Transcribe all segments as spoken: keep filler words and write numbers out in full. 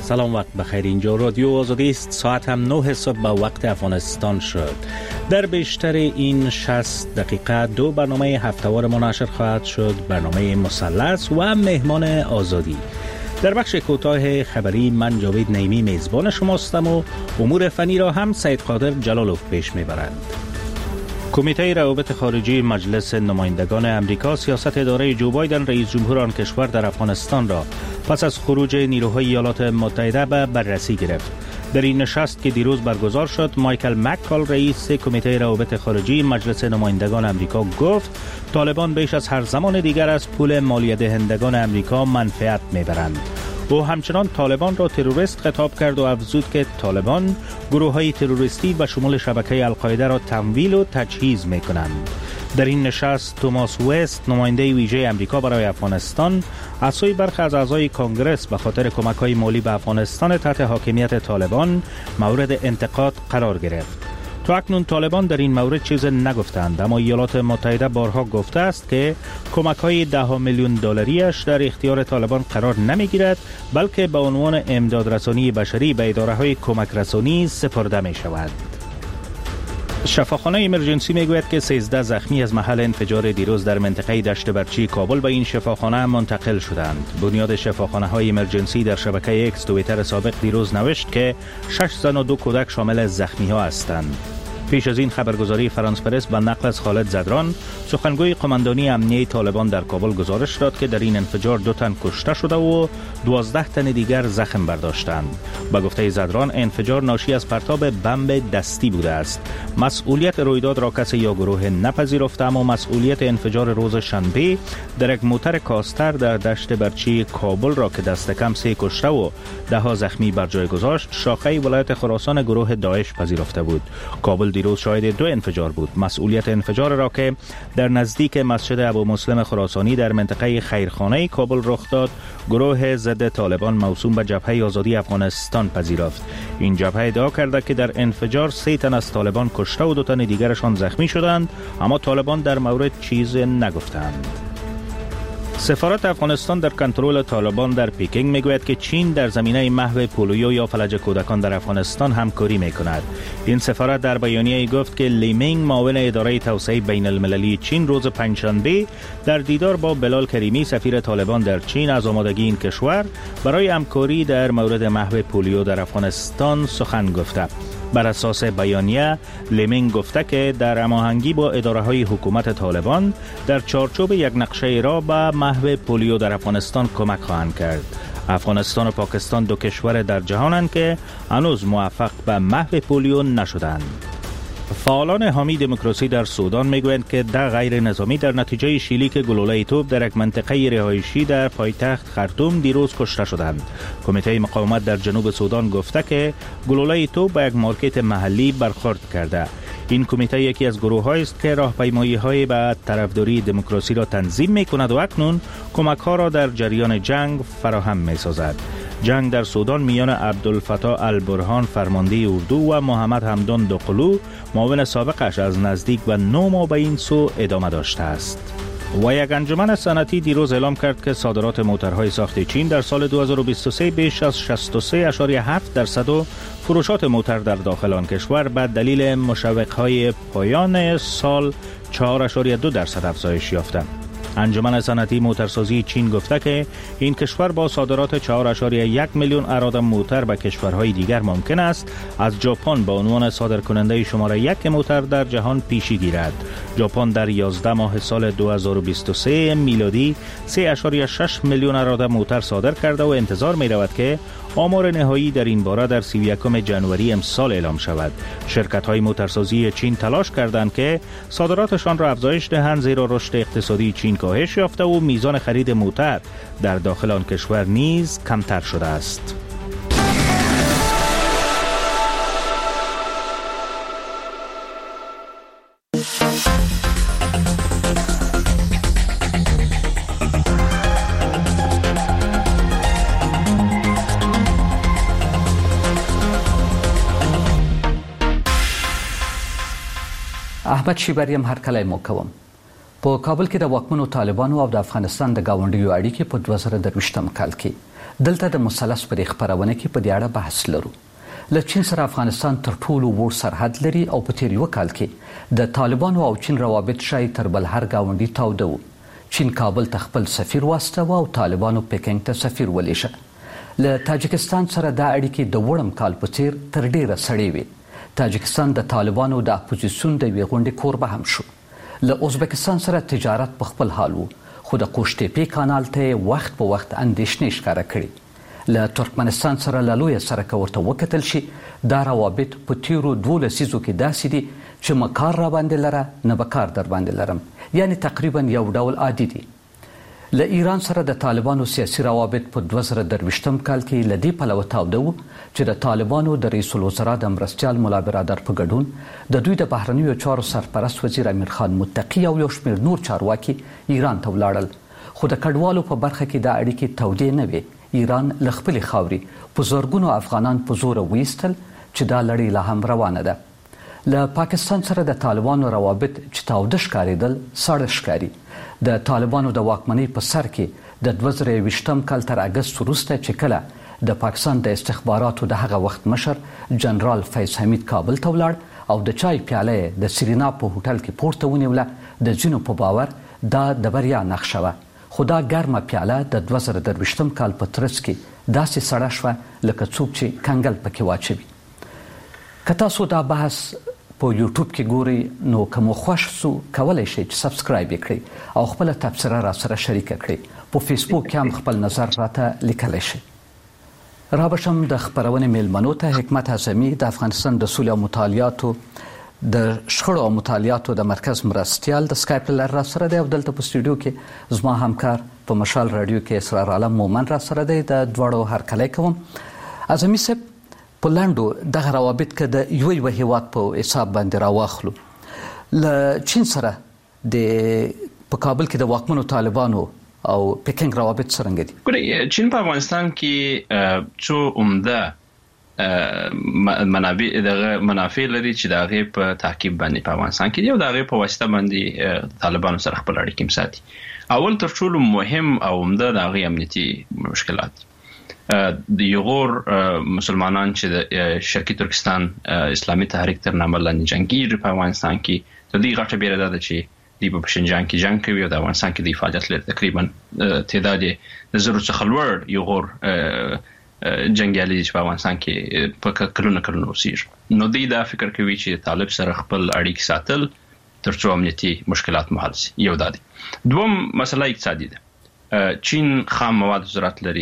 سلام، وقت بخیر. اینجا رادیو آزادی است. ساعت هم نه صبح به وقت افغانستان شد. در بیشتر این شصت دقیقه دو برنامه هفته‌وار منتشر خواهد شد: برنامه مثلث و مهمان آزادی. در بخش کوتاه خبری من جاوید نعیمی میزبان شماستم و امور فنی را هم سید قادر جلالوف پیش میبرند. کمیته روابط خارجی مجلس نمایندگان امریکا سیاست اداره جو بایدن رئیس جمهور آن کشور در افغانستان را پس از خروج نیروهای ایالات متحده به بررسی گرفت. در این نشست که دیروز برگزار شد، مایکل مک‌کال رئیس کمیته روابط خارجی مجلس نمایندگان امریکا گفت طالبان بیش از هر زمان دیگر از پول مالیه دهندگان امریکا منفعت میبرند. او همچنان طالبان را تروریست خطاب کرد و افزود که طالبان گروه‌های تروریستی و شمول شبکه القاعده را تمویل و تجهیز می‌کنند. در این نشست توماس وست، نماینده ویژه امریکا برای افغانستان، از سوی برخی از اعضای کانگرس به خاطر کمک‌های مالی به افغانستان تحت حاکمیت طالبان مورد انتقاد قرار گرفت. تا اکنون طالبان در این مورد چیز نگفتند، اما ایالات متحده بارها گفته است که کمک‌های ده میلیون دلاریش در اختیار طالبان قرار نمی‌گیرد، بلکه به عنوان امدادرسانی بشری به اداره‌های کمک رسانی سپرده می‌شود. شفاخانه ایمرجنسی میگوید که سیزده زخمی از محل انفجار دیروز در منطقه دشت برچی کابل به این شفاخانه منتقل شدند. بنیاد شفاخانه های ایمرجنسی در شبکه اکس توییتر سابق دیروز نوشت که شش زن و دو کودک شامل زخمی ها هستند. پیش از این خبرگزاری فرانس پرس به نقل از خالد زدران، سخنگوی قماندانی امنیه طالبان در کابل گزارش داد که در این انفجار دو تن کشته شده و دوازده تن دیگر زخم برداشتند. با گفته زدران، انفجار ناشی از پرتاب بمب دستی بوده است. مسئولیت رویداد را کسی یا گروه نپذیرفته، اما مسئولیت انفجار روز شنبه در یک موتر کاستر در دشت برچی کابل را که دست کم سه کشته و ده ها زخمی بر جای گذاشت، شاخه ولایت خراسان گروه داعش پذیرفته بود. کابل دیروز شاهد دو انفجار بود. مسئولیت انفجار را که در نزدیک مسجد ابو مسلم خراسانی در منطقه خیرخانه کابل رخ داد، گروه ضد طالبان موسوم به جبهه آزادی افغانستان پذیرفت. این جبهه ادعا کرده که در انفجار سه تن از طالبان کشته و دو تن دیگرشان زخمی شدند، اما طالبان در مورد چیز نگفتند. سفارت افغانستان در کنترل طالبان در پیکینگ میگوید که چین در زمینه محو پولیو یا فلج کودکان در افغانستان همکاری میکند. این سفارت در بیانیه گفت که لیمینگ، معاون اداره توسعه بین المللی چین، روز پنجشنبه در دیدار با بلال کریمی سفیر طالبان در چین از آمادگی این کشور برای همکاری در مورد محو پولیو در افغانستان سخن گفته. بر اساس بیانیه، لیمینگ گفته که در هماهنگی با اداره‌های حکومت طالبان در چارچوب یک نقشه را به محو پولیو در افغانستان کمک خواهند کرد. افغانستان و پاکستان دو کشور در جهانند که هنوز موفق به محو پولیو نشدند. فعالان حامی دموکراسی در سودان میگویند که ده غیر نظامی در نتیجه شلیک گلوله توپ در یک منطقه رهایشی در پایتخت خرطوم دیروز کشته شدند. کمیته مقاومت در جنوب سودان گفته که گلوله توپ به یک مارکت محلی برخورد کرده. این کمیته یکی از گروه‌هایی است که راهپیمایی‌های به طرفداری دموکراسی را تنظیم می‌کند و اکنون کمک‌ها را در جریان جنگ فراهم می‌سازد. جنگ در سودان میان عبدالفتاح البرهان فرمانده اردو و محمد حمدان دقلو معاون سابقش از نزدیک و نه ماه به این سو ادامه داشته است. و یک انجمن صنعتی دیروز اعلام کرد که صادرات موترهای ساخت چین در سال دو هزار و بیست و سه بیش از شصت و سه ممیز هفت درصد و فروشات موتر در داخل آن کشور به دلیل مشوق‌های پایان سال چهار ممیز دو درصد افزایش یافته. انجمن صنعتی موترسازی چین گفته که این کشور با صادرات چهار ممیز یک میلیون اراده موتر به کشورهای دیگر ممکن است از ژاپن به عنوان صادرکننده شماره یک موتر در جهان پیشی گیرد. ژاپن در یازده ماه سال دو هزار و بیست و سه میلادی سه ممیز شش میلیون اراده موتر صادر کرده و انتظار می رود که آمار نهایی در این باره در سی و یکم ژانویه امسال اعلام شود. شرکت‌های موترسازی چین تلاش کردند که صادراتشان را افزایش دهند، زیرا رشد اقتصادی چین کاهش یافته و میزان خرید موتر در داخل آن کشور نیز کمتر شده است. احمد شیبری هم هر کلای ما کوم. په کابل کې د واکمنو طالبانو او د افغانستان د گاونډیو اړیکې په دوه زره درویشتم کال کې دلته د مثلث پر خبرونه کې په دې اړه بحث لرو. له چین سره افغانستان تر ټولو وړ سرحد لري او په تیر یو کال کې د طالبانو او چین روابط شای تر بل هر گاونډي تاوده و. چین کابل ته خپل سفیر واستاوه او طالبانو پکینګ ته سفیر ولېږه. له تاجکستان سره د اړیکې د وړم کال په تیر تر ډیره سړې وي. تاجکستان د طالبانو د اپوزیسیون د وی غونډې کوربه هم شو. له ازبکستان سره تجارت په خپل حال وو، خو د قوشتېپې کانال ته وخت په وخت اندېښنې ښکاره کړي. له ترکمنستان سره له لویه سرکه ورته وکتل شي دا روابط په تیرو دوه لسیزو کې داسې دي چې مکار را باندې لره نه به کار در باندې لرم، یعنی تقریبا یو ډول عادي دي. له ایران سره د طالبانو سیاسي روابط په دوه زره درویشتم کال کې له دې پلوه تاوده و چې د طالبانو د رئیس الوزرا د مرستیال ملا برادر په ګډون د دوی د بهرنیو چارو سرپرست وزیر امیر خان متقی او یو شمېر نور چارواکي ایران ته ولاړل، خو د کډوالو په برخه کې د اړیکې تودې نه وي. ایران له خپلې خاورې په زرګونو افغانان په زوره ویستل چې دا لړۍ لا هم روانه ده. له پاکستان سره د طالبانو روابط چې تاوده ښکارېدل ساړه ښکاري. د طالبانو د واکمنۍ په سر کې د دوه زره یوویشتم کال تر اګست وروسته چې کله د پاکستان د استخباراتو د هغه وخت مشر جنرال فیض حمید کابل ته ولاړ او د چای پیاله د سرینا په هوټل کې پورته ونیوله، د ځینو په باور دا د بریا نقشه وه. خو دا ګرمه پیاله د دوه زره درویشتم کال په ترڅ کې داسې سړه شوه لکه څوک چې کنګل پکې واچوي. که تاسو دا بحث په یوټیوب کې ګوري نو که مو خوښ سو کولی شئ چې سبسکرایب یې کړئ او خپله تبصره را سره شریکه کړئ. په فیسبوک کې هم خپل نظر راته لیکلی شئ. را بشم د خپرونې میلمنو ته حکمت اعظمي د افغانستان د سولې او مطالعاتو د شخړو او مطالعاتو د مرکز مرستیال د سکایپ له لارې را سره دی او دلته په سټوډیو کې زما همکار په مشال رادیو کې اسرار عالم مومن را سره دی. د دواړو هرکلی کوم. اعظمي صاحب، په لنډو دغه روابط که د یو یو هیواد په حساب باندې راواخلو، له چین سره د په کابل کې د واکمنو طالبانو او پکینګ روابط څرنګه دي؟ ګورئ، چین په افغانستان کې څو عمده منابع دغه منافع لري چې د هغې په تعقیب باندې په افغانستان کې دي او د هغې په واسطه باندې طالبانو سره خپل اړیکې مساتي. اول تر ټولو مهم او عمده د هغې امنیتي مشکلات د یغور مسلمانان چې د شرقي ترکستان اسلامي تحریک تر نامه لاندې جنګیږي په افغانستان کې، د دې غټه بیره دا ده چې دوی په شینجان کې جنګ کوي او د افغانستان کې دوی فعالیت لري. تقریبا تعداد یې د زرو څخه لوړ یغور جنګیالي چې په افغانستان کې په کلونه کلونه اوسېږي. نو دوی دا فکر کوي چې طالب سره خپل اړیکې ساتل تر څو امنیتي مشکلات مو حل شي. یو دا دی. دوم مسله اقتصادي ده. چین خام مواد ضرورت لري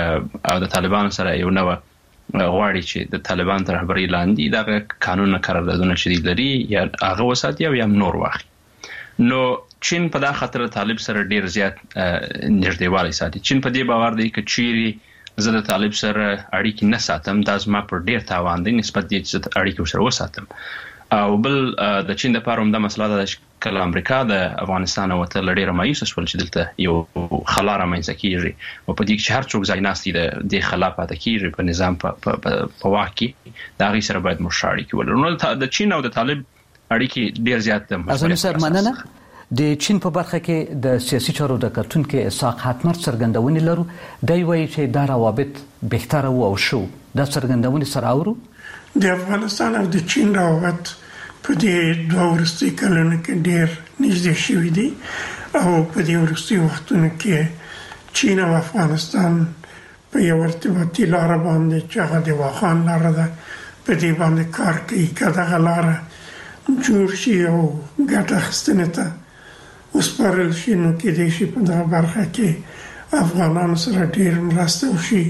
او د طالبانو سره یو نوه غواړي چې د طالبان تر رهبرۍ لاندې دغه قانون قراردادونه چې دوی لري یا هغه وساتي او یا نور واخلي. نو چین په دا خاطر طالب سره ډیر زیات نږدېوالی ساتي. چین په دې باور دی که چیرې زه د طالب سره اړیکې نه ساتم دا زما پر ډیر تاوان دی نسبت دې چې اړیکې ورسره وساتم. او بل د چین دپاره همدا مسله ده چې کله امریکا د افغانستان وتل ډېره مایوسه شول چې دلته یو خلا رامنځته کېږي او په دې کې چې هر څوک ځای ناست د دې خلا پاتې کېږي په نظام په واک کې، د هغې سره باید موږ ښه اړیکې ولرو. نو د چین او د طالب اړیکې ډېر زیات اعظمي صاحب، مننه. د چین په برخه کې د سیاسي چارو د کتونکي اسحاق حتمر څرګندونې لرو. دی وایي چې دا روابط بهتره وو او ښه وو. دا څرګندونې سره اورو. د افغانستان او د چین روابط په دې دوه وروستي کلونو کې ډېر نږدې شوي دي او په دې وروستي وختونو کې چین او افغانستان په یو ارتباطي لاره باندې چې هغه د واخان لاره ده په دې باندې کار کوي. که دغه لاره جوړ شي او ګټه اخیستنې ته وسپارل شي نو کېدای شي په دغه برخه کې افغانانو سره ډېر مرسته وشي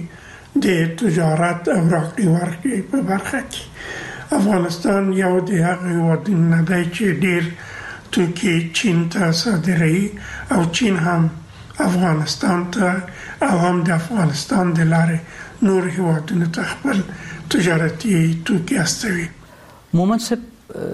د تجارت او راکړې ورکړې په برخه کې. افغانستان یو د هغه هېوادونو نه دی چې ډېر توکي چین ته صادروي او چین هم افغانستان ته او هم د افغانستان د لارې نور هېوادونو ته خپل تجارتي توکي استوي. مومن صاحب،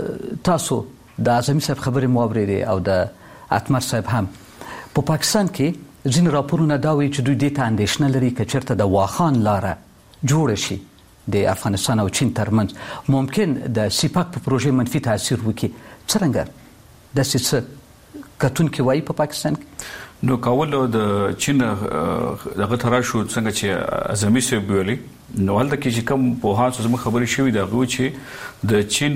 تاسو د اعظمي صاحب خبرې مو اورېدې او د اتمر صاحب هم. په پاکستان کې ځینې راپورونه دا وایي چې دوی دې ته اندېښنه لري که چېرته د واخان لاره جوړه شي د افغانستان او چین ترمنځ ممکن د سیپاک په پروژې منفي تاثیر وکړي. څرنګه داسې څه کتونکو وایي په پاکستان کې نو کول د چین دغه تر شو څنګه چې اعظمي سیب ویلي نو هلته کې چې کوم په هاڅ زموږ خبرې شوې ده غو چې د چین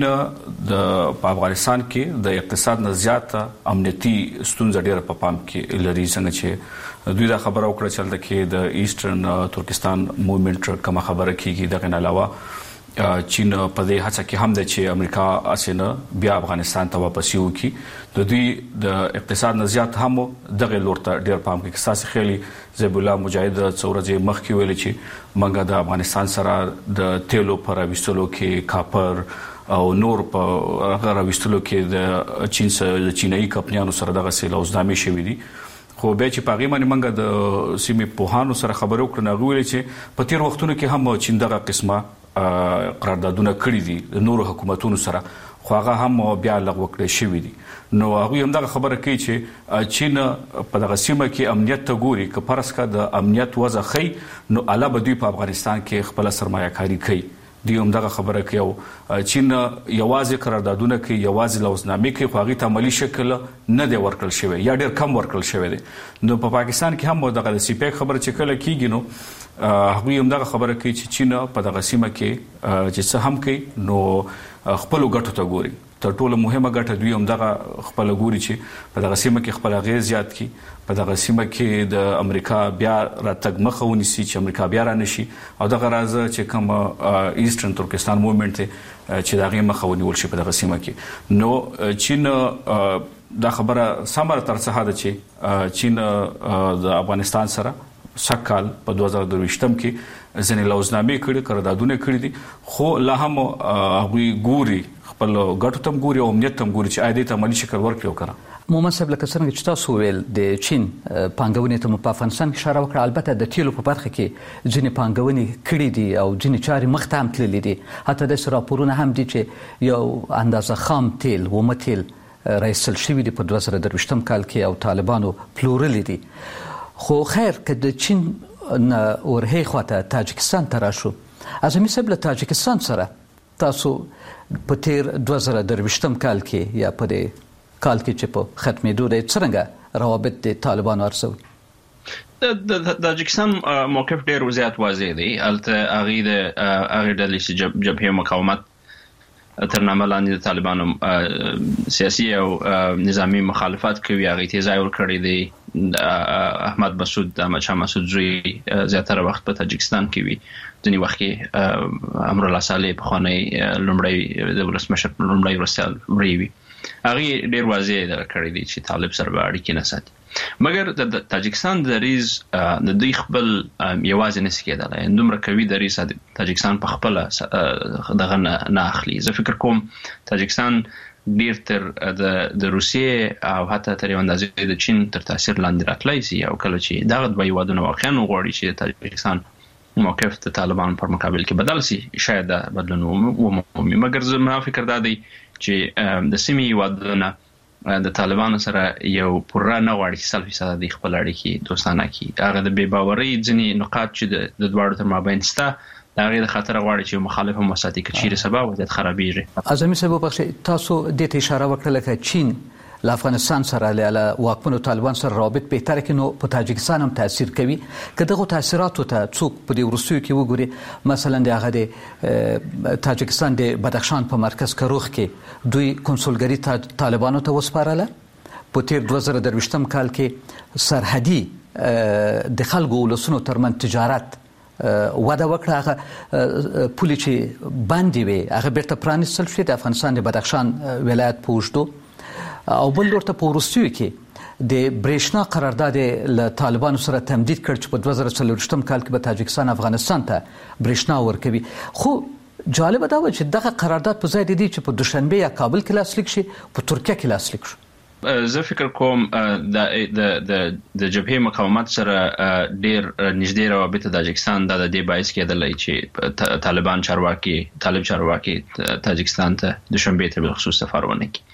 د افغانستان کې د اقتصاد نه زیات امنیتي ستونزې ډېر په پام کې لري څنګه چې دوی دا خبره وکړه چې هلته کې د ایسټرن ترکستان موومېنټ کوم خبره کیږي دغه نه علاوه چین په دې هڅه کې هم د چې امریکا اسنه بیا افغانستان ته واپس یو کی د دوی د اقتصاد نه زیات هم دغه لورته ډیر پام کې اساس خېلي زیب الله مجاهد څورځي مخ کې ویل چې منګه د افغانستان سره د تیلو پر وستلو کې کاپر او نور په هغه وستلو کې د چین سره د چینایي کمپنیانو سره دغه سیل اوزنامې شوې دي خو به چې پاغي باندې منګه د سیمې په هانو سره خبرو کړنه غوړي چې په تیر وختونو کې هم چین دغه قسمه قراردادونه کړی دي د نورو حکومتونو سره خو هغه هم بیا لغوه کړی شوی دي نو هغه هم دغه خبره کوي چې چین په دغه سیمه کې امنیت ته ګوري که پرس کا د امنیت وضع خي نو علاوه دوی په افغانستان کې خپل سرمایه‌کاري کوي دی هم دغه خبره کوي او چین یوازې قراردادونه کوي یوازې لوزنامې کوي خو هغه ته عملی شکل نه دی ورکړل شوی یا ډیر کم ورکړل شوی دی نو په پاکستان کې هم دغه سی پی خبره چې کله کیږي نو هغه هم دغه خبره کوي چې چین په دغه سیمه کې چې څه هم کوي نو خپل ګټو ته ګوري تر ټولو مهمه ګټه دوی هم دغه خپل ګوري چې په دغه سیمه کې خپل غیر زیات کی په دغه سیمه کې د امریکا بیا راتګ مخه ونیسي چې امریکا بیا را نشي او دغه راز چې کوم ایسټرن ترکستان موومېنټ چې دغه مخه ونیول شي په دغه سیمه کې نو چین دا خبره سمره تر څه ده چې چین د افغانستان سره سکهال په دوه زره درویشتم کې ځنې لوزنامې کړي قراردادونه کړي دي خو لا هم هغوی ګوري خپل ګټو تم ګوري او امنیت تم ګوري چې عادي ته عملی شکل ورکړي وکړه محمد صاحب لکه څنګه چې تاسو ویل د چین پانګونې ته په افغانستان کې اشاره وکړه البته د تیلو په برخه کې ځینې پانګونې کړي دي او ځینې چارې مخ ته هم تللي دي حتی د راپورونه هم دي چې یو اندازه خام تیل ومه تیل رایستل شوي دي په دوه زره درویشتم کال کې او طالبانو پلورلي دي خو خیر که د چین نه ورهي خواته تاجکستان ته راشو اعظمي صاحب له تاجکستان سره تاسو په تیر دوه زره درویشتم کال کې یا په دې کال کې چې په ختمېدو د څرنګه روابط د طالبانو ارسوي د تاجکستان موقف ډیر زیات واضح دی البته هغه د هغه د جبهه مقاومت تر نامه لاندې د طالبانو سیاسي او نظامی مخالفت کوي هغه تیزای ور کړی دی احمد مسعود احمد شاه مسعود زوی زیاتره وخت په تاجکستان کې وي ځینې وخت کې امرالله صالح په خانه لومړی د ولسمشر لومړی ورسال وی هغه ډیر واضح ده کړی دی چې طالب سره اړیکې نه ساتي مګر د تاجکستان د ریز د دوی خپل یوازې نس کېدل دومره کوي د ریز تاجکستان په خپل دغه نه اخلي زه فکر کوم تاجکستان ډیر تر د روسیې او حتی تر یو اندازې د چین تر تاثیر لاندې راتلای شي او کله چې دغه دوه هیوادونه واقعا وغواړي چې تاجکستان موقف د طالبان پر مقابل کې بدل شي شاید بدلون ومومي مګر زه ما فکر دا دی چې د سیمې هیوادونه د طالبانو سره یو پوره نه غواړي چې سل فیصد د خپل اړیکې دوستانه کړي هغه د بې باورۍ ځینې نقاط چې د دواړو تر مابین شته دا غیر خطر غواړي چې مخالف هم وساتي کې چیرې سبا وضعیت خرابېږي اعظمي صاحب بخښئ تاسو دې ته اشاره وکړه چې چین له افغانستان سره له واکمنو طالبان سره رابط بهتر کې نو په تاجکستان هم تاثیر کوي که دغه تاثیراتو ته څوک په دې وروستیو کې وګوري مثلا د هغه د تاجکستان د بدخشان په مرکز کروخ کې دوی کنسولګری طالبانو ته وسپارله په تیر دوه زره درویشتم کال کې سرحدي د خلکو ولسونو ترمن تجارت وده وکړه هغه پولې چې باندې وي هغه بیرته پرانیستل شوې د افغانستان د بدخشان ولایت په اوږدو او بل ورته په وروستیو کې د برېښنا قرارداد له طالبانو سره تمدید کړ چې په دوه زره څلوېښتم کال کې به تاجکستان افغانستان ته برېښنا ورکوي خو جالبه دا و چې دغه قرارداد په ځای دی چې په دوشنبه یا کابل کې لاسلیک شي په ترکیه کې لاسلیک شي زه فکر کوم د د د جبهه مقاومت سره ډیر نږدې روابط د تاجکستان د دې باعث کېدلای چې طالبان چارواکي طالب چارواکي تاجکستان ته د شنبه ته په خصوص سفر ونه کړي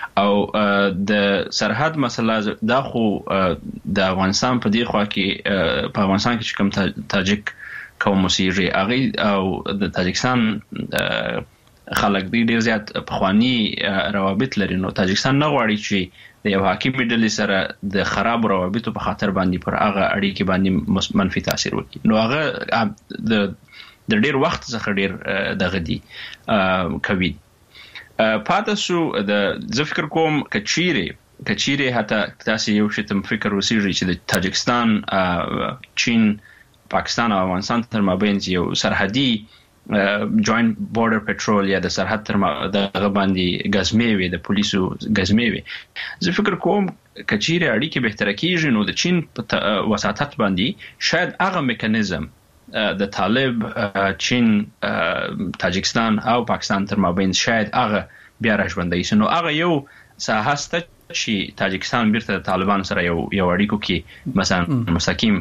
او د سرحد مسله دا خو د افغانستان په دی خوا کې په افغانستان کې کوم تاجک قوم مسیحي هغه او د تاجکستان خلک ډیر زیات پخوانی روابط لري نو تاجکستان نه غواړي چې د یو حاکمي ډلې سره د خراب روابطو په خاطر باندې پر هغه اړیکې باندې منفي تاثیر وکړي. نو هغه د د ډیر وخت څخه ډیر دغه دي کوي. پاتې شو د زه فکر کوم کچيره کچيره حتی تاسو یو شتم فکر وسیږي چې د تاجکستان، چین، پاکستان او افغانستان تر مابین یو سرحدي جوائنٹ بورډر پټرول یا د سرحد تر دغه باندې غزمې وي، د پولیسو غزمې وي. زه فکر کوم کچيره اړیکې بهتر کیږي نو د چین په وساطت باندې شاید هغه میکانیزم د طالب، چین، تاجکستان او پاکستان تر مابین شاید هغه بیا راژوندي شي. نو هغه یو ساحه ست چې تاجکستان بیرته د طالبان سره یو یو اړیکو کې مثلا مستقیم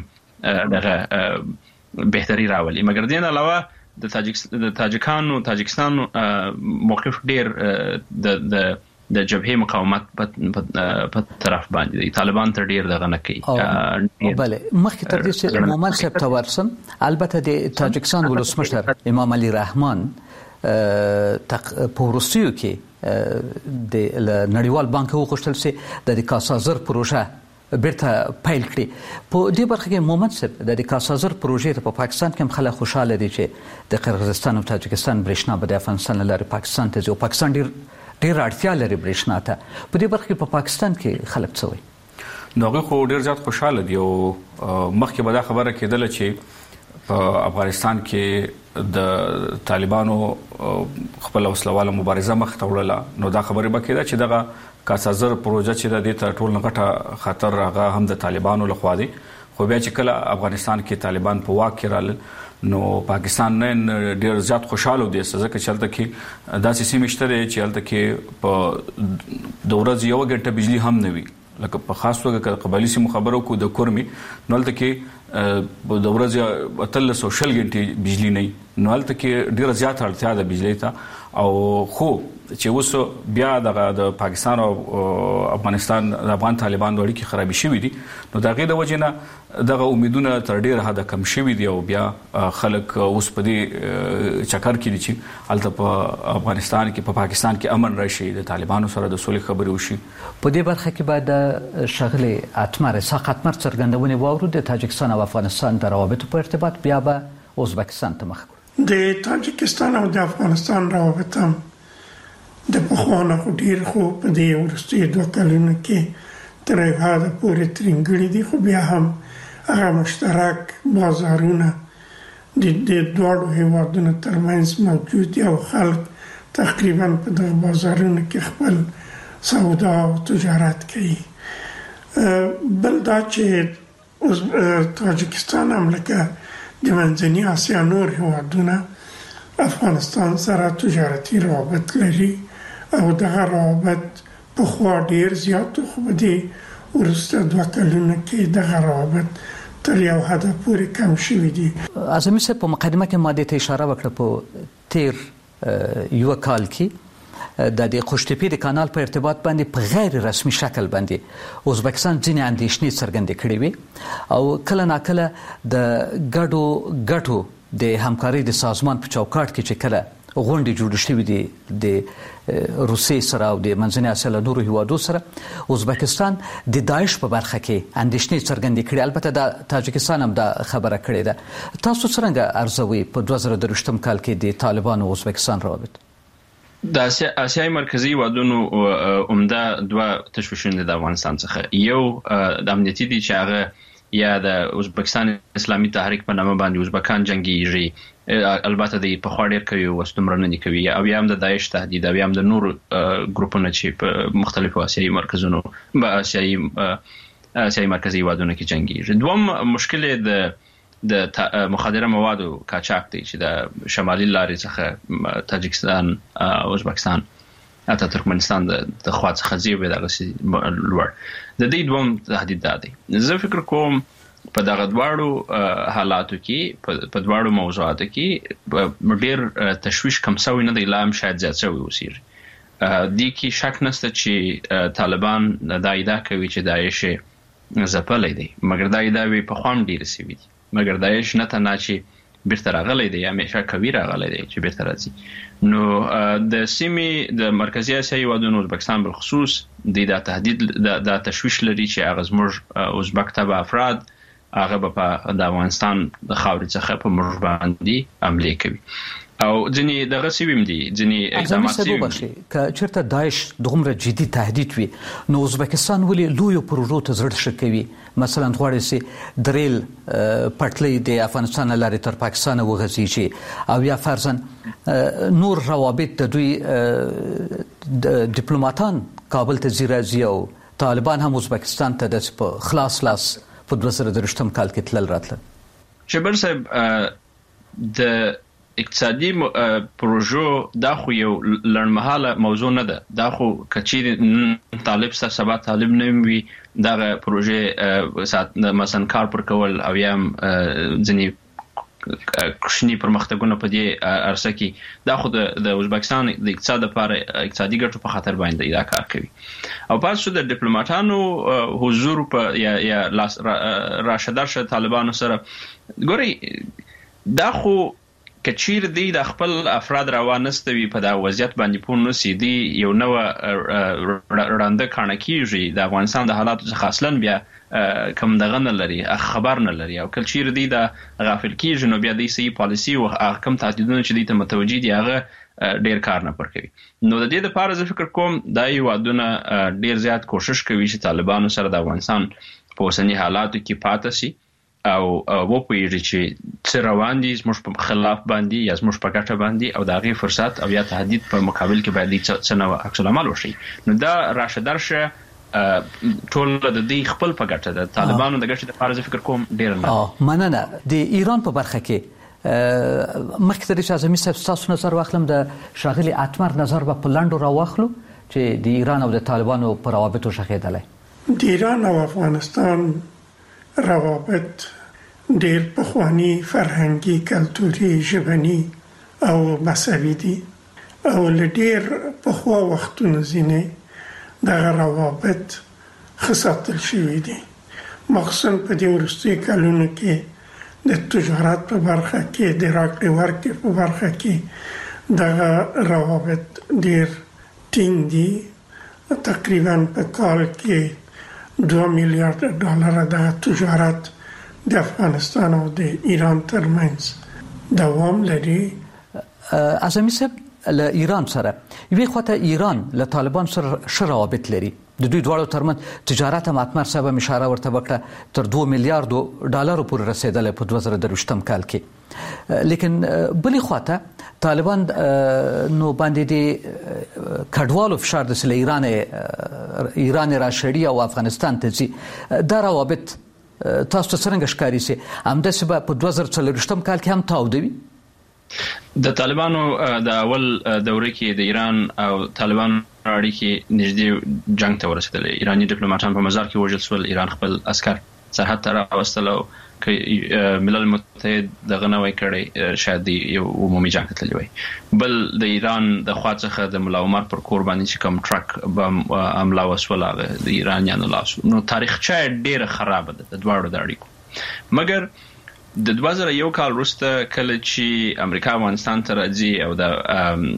دغه بهتري راولي. مګر دین علاوه د تاجکستان د تاجکانو تاجکستان موقف ډیر د د د جبهه مقاومت په طرف باندې دی. طالبان تر ډیر دغه نه کوي. بله مخکې تر دې چې مومن صاحب ته ورسم، البته د تاجکستان ولسمشر امام علي رحمان په روسیو کې د نړیوال بانک وغوښتل چې د کاسازر پروژه بیرته پیل کړي. په دې برخه کې مومن صاحب د کاسازر پروژې په پاکستان کې خلک خوشاله دي چې د قرغیزستان او تاجکستان برېښنا به د افغانستان لپاره پاکستان ته ځي او پاکستان ډیر ډیر اړتیا لري برېښنا ته. په دې برخه کې په پاکستان کې خلک څه وایي؟ نو هغه خو ډیر زیات خوشاله دي او مخکې به دا خبره کېدله چې په افغانستان کې د طالبانو خپل وسلواله مبارزه مخ ته وړله. نو دا خبره به کېده چې دغه کاسازر پروژه چې د دې ټول نغټه خطر هغه هم د طالبانو لخوا دی. خو بیا چې کله افغانستان کې طالبان په واک کې رالل نو پاکستان نه ډیر زیات خوشاله دي ځکه چې هلته کې داسې سیمې شته چې هلته کې په د ورځې یو غنټه بجلی هم نه وي. لکه په خاص توګه قبایلی سیمو خبرو کو د کورمي نو هلته کې د ورځې اتلس او شل غنټې بجلی نه نو هلته کې ډیر زیات اړتیا ده بجلی ته. او خو چې اوس بیا د پاکستان او افغانستان د افغان طالبان اړیکې خرابې شوې دي نو دا غي د وجنه دغه امیدونه تر ډیر حد کم شوې دي او بیا خلک اوس په دې چکر کې دي چې الته په افغانستان کې په پاکستان کې امن راشي، د طالبانو سره د صلح خبرې وشي. په دې برخه کې بعد شغله اتمر ساقط مر څرګندونه واورو د تاجکستان او افغانستان د روابطو په ارتباط بیا به ازبکستان ته مخ د تاجکستان او د افغانستان روابط هم د پخوانه خو ډیر خو په دې ورستي دوه کلونو کې تر هغه پورې ترنګړي دي، خو بیا هم هغه مشترک بازارونه د د دوه هیوادونو ترمنځ موجود دي او خلک تقریبا په دغه بازارونو کې خپل سودا او تجارت کوي. بل دا چې تاجکستان هم لکه د منځنۍ اسیا نور هیوادونه افغانستان سره تجارتي روابط لري او دغه روابط په خوا ډیر زیات خو دي ورسته دوه کلونه کې دغه روابط تر یو حد پورې کم شوي دي. اعظمي صاحب په مقدمه کې ماده ته اشاره وکړه په تیر یو کال کې د د خوشتپی د کانال په ارتباط باندې په غیر رسمي شکل باندې ازبکستان ځینې اندېښنې څرګندې کړې وي او کله ناکله د ګډو ګټو د همکاري د سازمان په چوکاټ کې چې کله غونډې جوړې شوې دي د روسیې سره او د منځنۍ اسیا له نورو هیوادو سره، ازبکستان د داعش په برخه کې اندېښنې څرګندې کړې. البته د تاجکستان هم دا خبره کړې ده. تاسو څنګه ارزوئ په دوه زره درویشتم کال کې د طالبانو او ازبکستان روابط؟ د اسیای مرکزی هیوادونو عمده دوه تشویشونه د افغانستان څخه یو د امنیتي دي چې هغه یا د ازبکستان اسلامي تحریک په نامه باندې ازبکان جنگیږي، البته د په خوا ډیر کوي او ستمرنه کوي، او یا هم د داعش تهدید او یا هم د نور ګروپونو چې په مختلفو اسیایي مرکزونو په اسیایي اسیایي مرکزی هیوادونو کې جنگیږي. دوم مشکل د د مخدره موادو قاچاق دی چې د شمالي لارې څخه تاجکستان او ازبکستان حتی ترکمنستان د خوا څخه زیبه دغه لوړ د دې دوم تهدید دی. زه فکر کوم په دغه دواړو حالاتو کې په دواړو موضوعاتو کې ډیر تشویش کم شوی نه دی، لا هم شاید زیات شوی وسیر. دې کې شک نشته چې طالبان دا ادعا کوي چې داعش ځپلی دی، مګر دا ادعاوې په خوا هم ډیرې سوي دي. مګر داعش نه تنها چې بیرته راغلی دی، همیشه کوي راغلی دی چې بیرته راځي. نو د سیمې د مرکزی اسیا هیوادونو ازبکستان بالخصوص د تهدید د تشویش لري چې هغه زموږ ازبک تبع افراد هغه په د افغانستان د خاورې څخه په موږ باندې حمله کوي او ځینې دغه سیویم دي، ځینې اقدامات سیویم دي. که چېرته داعش دومره جدي تهدید وي نو ازبکستان ولې لویو پروژو ته زړه ښه کوي؟ مثلا غواړي چې د ریل پټلۍ د افغانستان له لارې تر پاکستانه وغځېږي او یا فرضاً نور روابط د دوی ډیپلوماتان کابل ته ځي راځي او طالبان هم ازبکستان ته داسې په خلاص لاس په دوه زره درویشتم کال کې تلل راتلل. شبر صاحب د اقتصادي پروژو دا خو یو لړمحاله موضوع نه ده، دا خو کچې طالب سره سبا طالب نه وي دغه پروژې مثلا کار پر کول او یا ځینې کوچني پرمختګونه په دې عرصه کې دا خو د ازبکستان د اقتصاد لپاره اقتصادي ګټو په خاطر باندې دا کار کوي. او پس شو د ډیپلوماټانو حضور په یا یا راشدارشه طالبانو سره ګوري دا خو کچیر دی د خپل افراد روانستوي په دا وضعیت باندې پون نو سي دی یو نو رانده کانه کیږي د افغانستان د حالاتو څخه اصلا بیا کم دغه نه لري خبر نه لري او کلچیر دی د غافل کیږي نو بیا د سی پالیسی او حکم تهدیدونه چې دی ته متوجي دي هغه ډیر کار نه پر کوي. نو د دې لپاره زه فکر کوم دا یو ودونه ډیر زیات کوشش کوي چې طالبانو سره د افغانستان په اوسنی حالاتو کې پاتې شي او و پوهیږي چې څه روان دي زموږ په خلاف باندې یا زموږ په ګټه باندې او د هغې فرصت او یا تهدید په مقابل کې باید څه نوع عکس العمل وشي. نو دا راشه درشه ټول د دې خپل په ګټه د طالبانو د ګټې لپاره زه فکر کوم ډیر نه. مننه. د ایران په برخه کې مخکې تر دې چې اعظمي صاحب ستاسو نظر واخلم د ښاغلي اتمر نظر به په لنډو راواخلو چې د ایران او د طالبانو په روابطو شخېدلی. د ایران او افغانستان روابط ډیر پخوانی فرهنګي کلتوري ژبني او مذهبي دي او له ډیر پخوا وختونو ځینې دغه روابط ښه ساتل شوي دي، مخصوصا په دې وروستیو کلونو کې د تجارت په برخه کې د راکړې ورکړې په برخه کې دغه روابط ډیر ټینګ دي. تقریبا په کال کې دوه میلیارډ ډالر د تجارت د افغانستان او د ایران ترمنځ دوام لري. اعظمي صاحب له ایران سره یوې خواته ایران له طالبان سره ښه روابط لري، د دوی دواړو ترمنځ تجارت هم اتمر صاحب هم اشاره ورته وکړه تر دوه میلیارډو ډالرو پورې رسېدلی په دوه زره درویشتم کال کې. لیکن بلې خواته طالبان نو باندې د کډوالو فشار د سله ایران ایران راشړي او افغانستان ته ځي، دا روابط تاسو ته څنګه ښکاري چې همداسې به په دوه زره څلوېښتم کال کې هم تاوده وي؟ د طالبانو د اول دوره کې د ایران او طالبانو اړیکې نږدې جنگ ته ورسېدلې. ایراني ډیپلوماټان په مزار کې وژل شول، ایران خپل عسکر سرحد ته راوستل او ملل متحد دغه نه وای کړی شاید یو عمومي جنگ ته تللی وای. بل د ایران د خوا څخه د ملا عمر پر کور باندې چې کوم ټرک بم حمله وسوله هغه د ایرانیانو لاس. نو تاریخچه ډیره خرابه ده د دواړو د اړیکو. مګر د دوه زره یو کال وروسته کله چې امریکا افغانستان ته راځي او د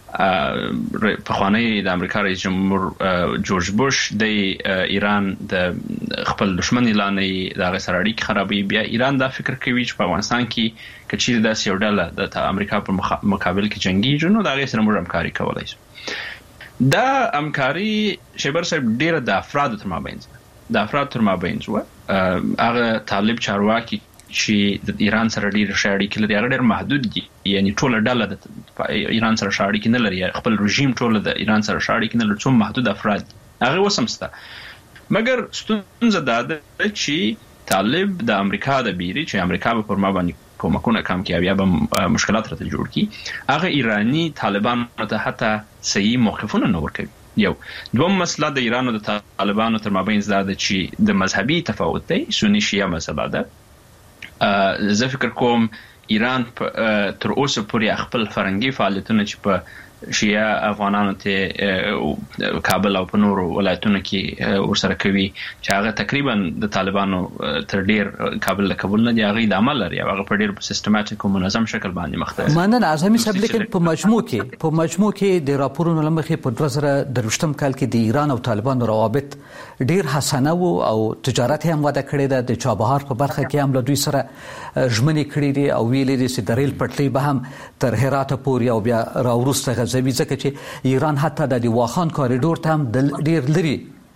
پخوانی د امریکا رئیس جمهور جورج بوش د ایران د خپل دشمن اعلان د هغه سره اړیکې خرابوي، بیا ایران دا فکر کوي چې په افغانستان کې که چیرې داسې یو ډله د امریکا په مقابل کې جنګیږي نو د هغې سره موږ همکاري کولی شو. دا همکاري شیبر صاحب ډېره د افرادو تر مابینځ د افرادو تر مابینځ وه. هغه طالب چارواکي چې د ایران سره ډېر ښه اړیکې لري هغه ډېر محدود دي، یعنی ټوله ډله د ایران سره ښه اړیکې نه لري، خپل رژیم ټوله د ایران سره ښه اړیکې نه لري، څو محدود افراد دي هغه اوس هم شته. مګر ستونزه دا ده چې طالب د امریکا د بیري چې امریکا به پر ما باندې کومکونه کم کړي او یا به مشکلات راته جوړ کړي، هغه ایرانی طالبانو ته حتی صحیح موقفونه نه ورکوي. یو دوم مسله د ایران او د طالبانو تر مابینځ دا ده چې د مذهبي تفاوت دی، سنی شیعه مسله ده. زه فکر کوم ایران تر اوسه پورې خپل فرهنګي فعالیتونه چې په شیعه افغانانو ته کابل او په نورو ولایتونو کې ورسره کوي چې هغه تقریبا د طالبانو تر ډیر کابل له قبول نه دی هغه د عمل لري هغه په ډیر سیستماتیک او منظم شکل باندې مخته مننه اعظمي صاحب. لیکن په مجموع کې په مجموع کې د راپورونو لمخې په دوه زره درویشتم کال کې د ایران او طالبانو روابط ډیر حسنه وو او تجارت هم وده کړې ده. د چابهار په برخه کې هم له دوی سره ژمنې کړې دي او ویلې دي چې د ریل پټلۍ به هم تر هرات پورې او بیا راوروسته غزوي ځکه چې ایران حتی د واخان کوریډور ته هم ډیر لري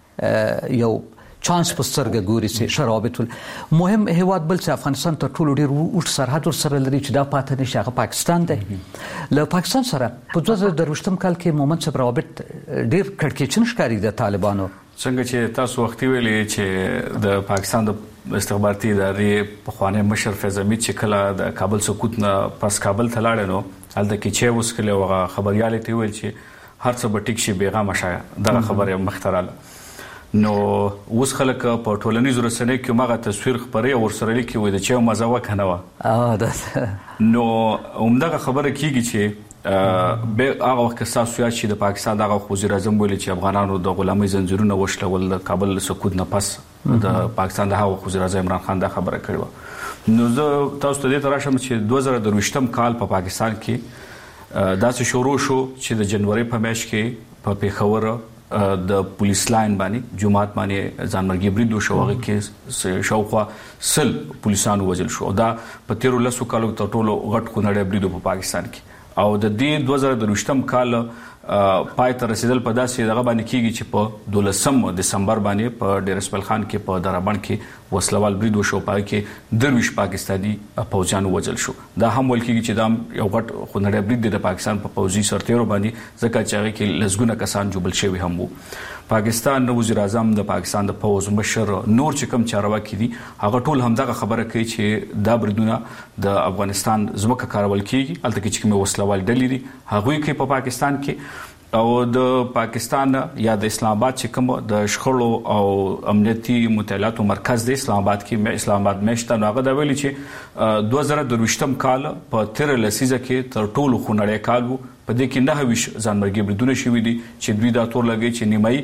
یو چانس په سترګه ګوري چې شرابط مهم هیواد بل چې افغانستان تر ټولو ډیر اوږد سرحد سره لري چې دا پاتې نشي هغه پاکستان دی. له پاکستان سره په دوه زره درویشتم کال کې مومند صاحب روابط ډیر کړکېچن ښکاري د طالبانو. څنګه چې تاسو وختي ویلي چې د پاکستان د استخباراتي ادارې پخوانی مشر فیض حمید چې کله د کابل سقوط نه پس کابل ته لاړ نو هلته کې چې اوس کله هغه خبريال ته ویل چې هر څه به ټیک شي بیغمه شه دا خبره مختراله نو اوس خلک په ټولنیزو رسنیو کې ماغه تصویر خبري او سره لیکي وي د چې مزه وکنه وا اه دا نو همدغه خبره کیږي چې به هغه وخت تاسو یا چې د پاکستان دغه وزیر اعظم ویل چې افغانانو د غلامۍ زنجیرونه وشلول د کابل سقوط نه پس د پاکستان د هغه وزیر اعظم عمران خان دا خبره کړې و. نو زه تاسو ته دې تراشم چې دوه زره درویشتم کال په پا پاکستان کې داسې شروع شو چې د جنوري په میاشت کې په پیښور د پولیس لاین باندې جماعت باندې ځانمرګي برید وشو هغه کې شاوخوا سل پولیسانو وژل شو دا په تیرو لسو کالو تر ټولو غټ خونړی برید په پاکستان کې او د دې دوه زره درویشتم کال پای ته رسیدل په داسې دغه باندې کیږي چې په دولسم دسمبر باندې په ډیر اسماعیل خان کې په درابند کې وسلوال برید وشو پای کې درویش پاکستاني پوځیان وژل شو. دا هم ول کیږي چې دا یو غټ خونړی برید د پاکستان په پوځي سرتیرو باندې ځکه چې هغه کې لزګونه کسان جوړل شوی هم وو. پاکستان نو وزیر اعظم د پاکستان د پوز مشر نور چې کوم چارواکي دي هغه ټول همدغه خبره کوي چې دا بریدونه د افغانستان زمکه کارول کیږي الته کې چې کوم وسلوال ډلې دي هغه کې په پاکستان کې او د پاکستان یا د اسلام آباد چې کوم د شخړو او امنیتي مطالعاتو مرکز د اسلام آباد کې اسلام آباد مشته نو هغه دا ویلي چې دوه زره درویشتم کال په تیر لسیزه کې تر ټولو خونړی کال وو په دې کې نه ویش ځانمرګي بریدونه شوي دي چې دوی دا تور لګي چې نیمای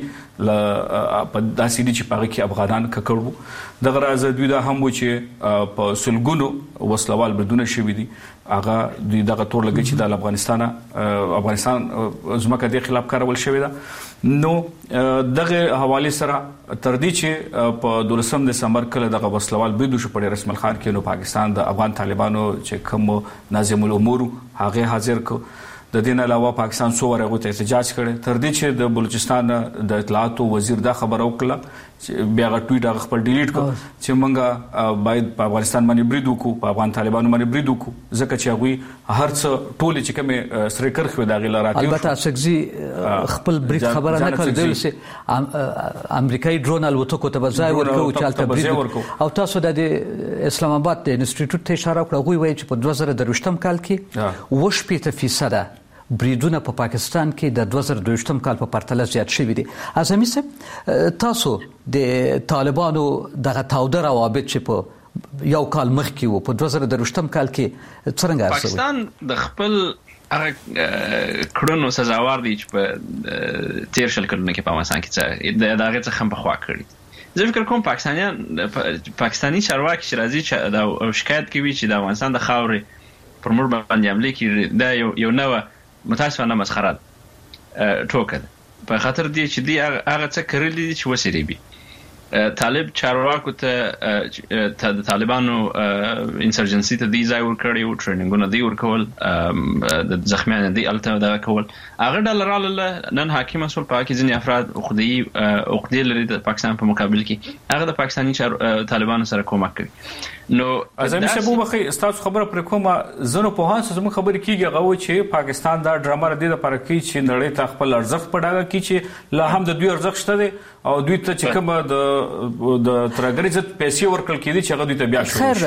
په داسې دي چې پاره کې افغانان ککړو دغه راز دوی دا هم و چې په سلګونو وسلوال بریدونه شوي دي هغه دوی دغه تور لګي چې د افغانستان افغانستان زمکه د خلاف کارول شوی ده نو دغه حواله سره تر دې چې په دولسم دسمبر کله دغه وسلوال برید شو په ډیر اسماعیل خان کې نو پاکستان د افغان طالبانو چې کوم ناظم الامور هغه حاضر کو د دین علاوه پاکستان څو ورغه ته احتجاج کړي تر دې چې د بلوچستان د اطلاعات وزیر دا خبر وکړه چې بیا غ ټویټ هغه خپل ډیلیټ کړ چې مونږه باید په افغانستان باندې برید وکړو په افغان طالبانو باندې برید وکړو ځکه چې هغه هر څه ټول چې کومه سره کرخ و دا غل راځي البته سګزي خپل برید خبره نه کړل چې امریکایي ډرون الوتکو ته ځای ورکو چې البته برید او تاسو د اسلام آباد د انسټیټیوټ ته اشاره وکړه غوي وایي چې په دوه زره درویشتم کال کې و شپږ فیصد بریدونه په پاکستان کې د دوه زره دویشتم کال په پرتله زیات شوي دي. اعظمي صاحب تاسو د طالبانو دغه تاوده روابط چې په یو کال مخکې وو په دوه زره دویشتم کال کې څنګه پاکستان د خپل هغه کړنو سزاوار دي چې په تیر شل کلونو کې په افغانستان کې د دغه څخه هم په خوا کړی. زه فکر کوم پاکستانیان پاکستانی چارواکي چې راځي چې د شکایت کوي چې د افغانستان د خاورې پر موږ باندې حمله کوي دا یو یو نوې متاسفانه مسخره ټوکه په خاطر دی چې دی هغه څه کړی دي چې وسری بي طالب چارواکو ته د طالبانو انسرجنسي ته دی ځای ورکړی او ټریننګونه دی ورکول د زخمیانو دی الته دا کول هغه ډالراله نن حاکم مسول پاکي ځنی افراد خودي او خدي لري د پاکستان په مقابل کې هغه د پاکستاني طالبانو سره کومک کوي. نو ازمي شبو بخي استاد خبره پر کومه زنه په هانس زمو خبرې کیږي غو چې پاکستان دا ډرامه ردی د پر کې چې نړۍ ته خپل ارزښت پډاګه کی چې لا هم د دوی ارزښت شته دي او دوی ته چې کوم د د ترګریزت پیسې ورکل کیدي چې هغه دوی ته بیا شو خیر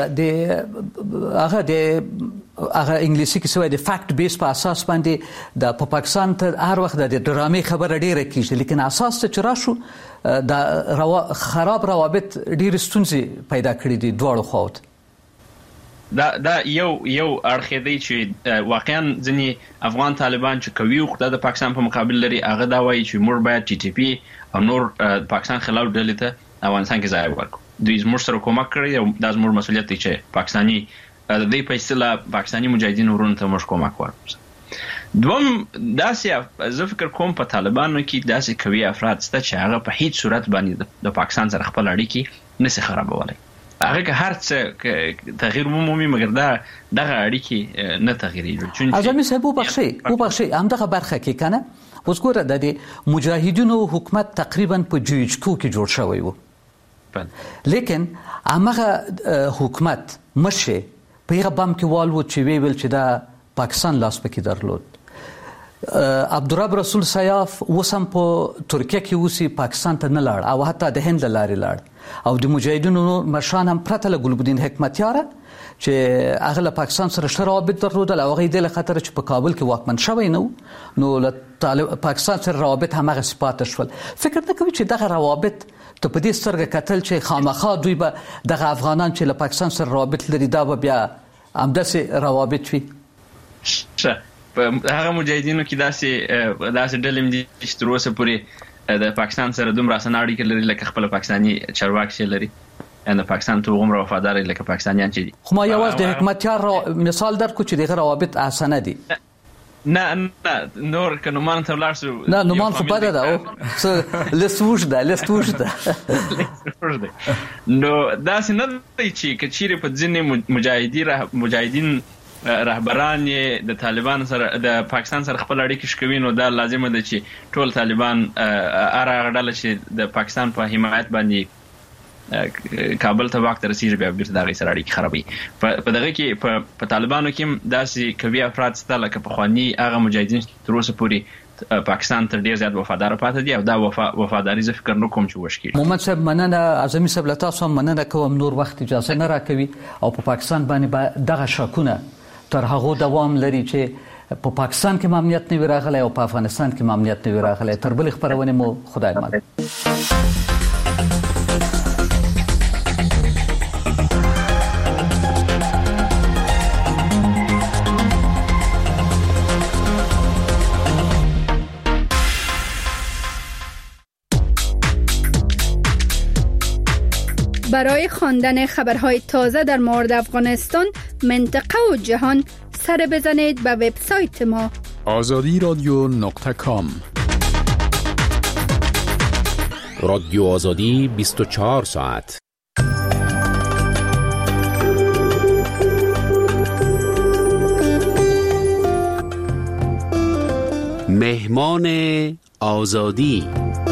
د هغه د هغه انګلیسي کې سوې د فیکټ بیس په اساس باندې د په پاکستان ته هر وخت د ډرامې خبره ډیره کیږي لیکن اساس ته چر شو د روا خراب روابط ډیر ستونزې پیدا کړې دي دواړو خواوت. دا دا یو یو اړخ دی چې واقعا ځینې افغان طالبان چې کوي خو د پاکستان په مقابل لري هغه دا وایي چې موږ باید ټي ټي پی او نور پاکستان خلاف ډلې ته افغانستان کې ځای ورکړو. دوی زموږ سره کومک کړی او دا زموږ مسؤلیت دی چې پاکستاني د دې په اصطلاح پاکستاني مجاهدین ورونو ته موږ کومک ورکړو. دوم داسې زه فکر کوم په طالبانو کې داسې قوي افراد شته چې هغه په هیڅ صورت باندې د پاکستان سره خپل اړیکې نشي خرابولی. هغه که هر څه تغییر مومي مګر دا دغه اړیکې نه تغییریږي. اعظمي صاحب وبخښئ وبخښئ همدغه برخه کې کنه اوس ګوره د مجاهدینو حکومت تقریبا په جوجکو کې جوړ شوی و، لیکن هغه حکومت مشه په هغه بم کې والو چې وی ویل چې دا پاکستان لاس پکې درلود. عبدالرب رسول سیاف وسم په ترکیه کې اوسي پاکستان ته نه لاړ او حتی د هند لارې لاړ او د مجاهدینو مشران هم پرته له ګلبدین حکمتیاره چې هغه له پاکستان سره ښه روابط درلودل او هغه د خطر چې په کابل کې واکمن شوی نو نو له پاکستان سره روابط همغه صفات شول. فکر نه کوي چې دغه روابط ته په دې سترګه کتل چې خامخا دوی به دغه افغانان چې له پاکستان سره روابط لري دا به بیا همداسې روابط وي؟ ښه په هغه مجاهدینو کې داسې داسې ډلې دي چې تر اوسه پورې د پاکستان سره دومره اسانه اړیکې لري لکه خپل پاکستاني چارواکي چې لري ان پاکستان ته عمر وفادار لکه پاکستانیان چې دي. خو ما یوازې د حکمتیار مثال درکو چې دغه روابط اسانه دي. نه نه نور که نومان ته ولاړ شو نه نومان خو بده ده او لسوش ده لسوش ده نو داسې نه دی چې که چیرې په ځینې مجاهدي مجاهدین رهبران د طالبان سره د پاکستان سره خپل اړیکې شکوي نو دا لازمه ده چې ټول طالبان اره غړل چې د پاکستان په حمایت باندې کابل ته وخت رسیږي بیا بیرته دغه سره اړیکې خرابوي. په دغه کې په طالبانو کې داسې قوي افراد شته لکه پخواني هغه مجاهدین تر اوسه پورې پاکستان تر ډیر زیات وفادار پاتې دي او دا وفا وفاداری زه فکر نه کوم چې وشکي. محمد صاحب مننه. اعظمي صاحب له تاسو مننه کوم نور وخت اجازه نه راکوي او په پاکستان باندې دغه شکونه تر هغه دوام لري چې په پاکستان کې امنیت نه راغلی او په افغانستان کې امنیت نه راغلی. تر بل خبرونه مو خدای مال. برای خواندن خبرهای تازه در مورد افغانستان، منطقه و جهان سر بزنید به وبسایت ما آزادی رادیو نقطه کام. رادیو آزادی بیست و چهار ساعت. مهمان آزادی.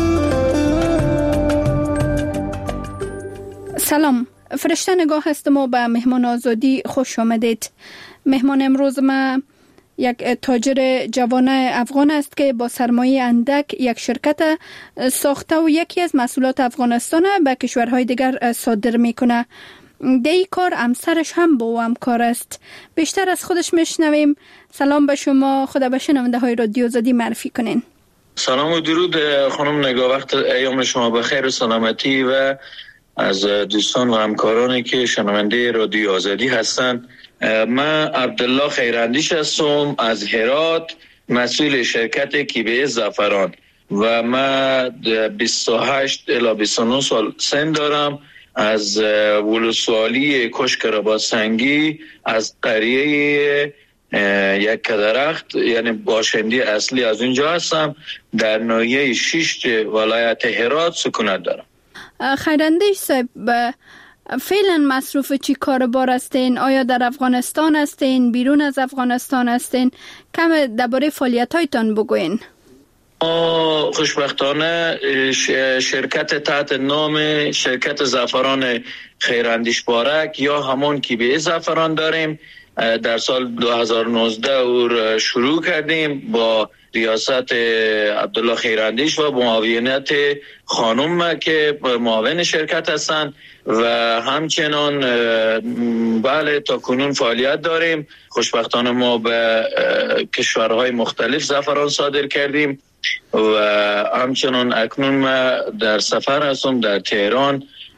سلام، فرشته نگاه هستم و به مهمان آزادی خوش آمدید. مهمان امروز ما یک تاجر جوان افغان است که با سرمایه اندک یک شرکت ساخته و یکی از محصولات افغانستان به کشورهای دیگر صادر میکنه. در این کار همسرش هم با او همکار است. بیشتر از خودش میشنویم. سلام به شما، خدا به شنونده های رادیو آزادی معرفی کنین. سلام و درود خانم نگاه، وقت ایام شما بخیر و سلامتی و از دوستان و همکارانی که شنونده رادیو آزادی هستند. من عبدالله خیراندیش هستم از هرات، مسئول شرکت کیبه زعفران و من بیست و هشت الی بیست و نه سال سن دارم. از ولسوالی کشک رباط‌سنگی از قریه یک درخت یعنی باشنده اصلی از اونجا هستم. در ناحیه شش ولایت هرات سکونت دارم. خیراندیش صاحب، فعلا مصروف چی کاربار هستین؟ آیا در افغانستان هستین؟ بیرون از افغانستان هستین؟ کم درباره فعالیت‌هایتان بگوین. خوشبختانه شرکت تحت نام شرکت زعفران خیراندیش بارک یا همون کیبه زعفران داریم. در سال دو هزار و نوزده او شروع کردیم با ریاست عبدالله خیراندیش و معاونت خانم که معاون شرکت هستند و همچنان بله تا کنون فعالیت داریم. خوشبختانه ما به کشورهای مختلف زعفران صادر کردیم و همچنان اکنون ما در سفر هستم در تهران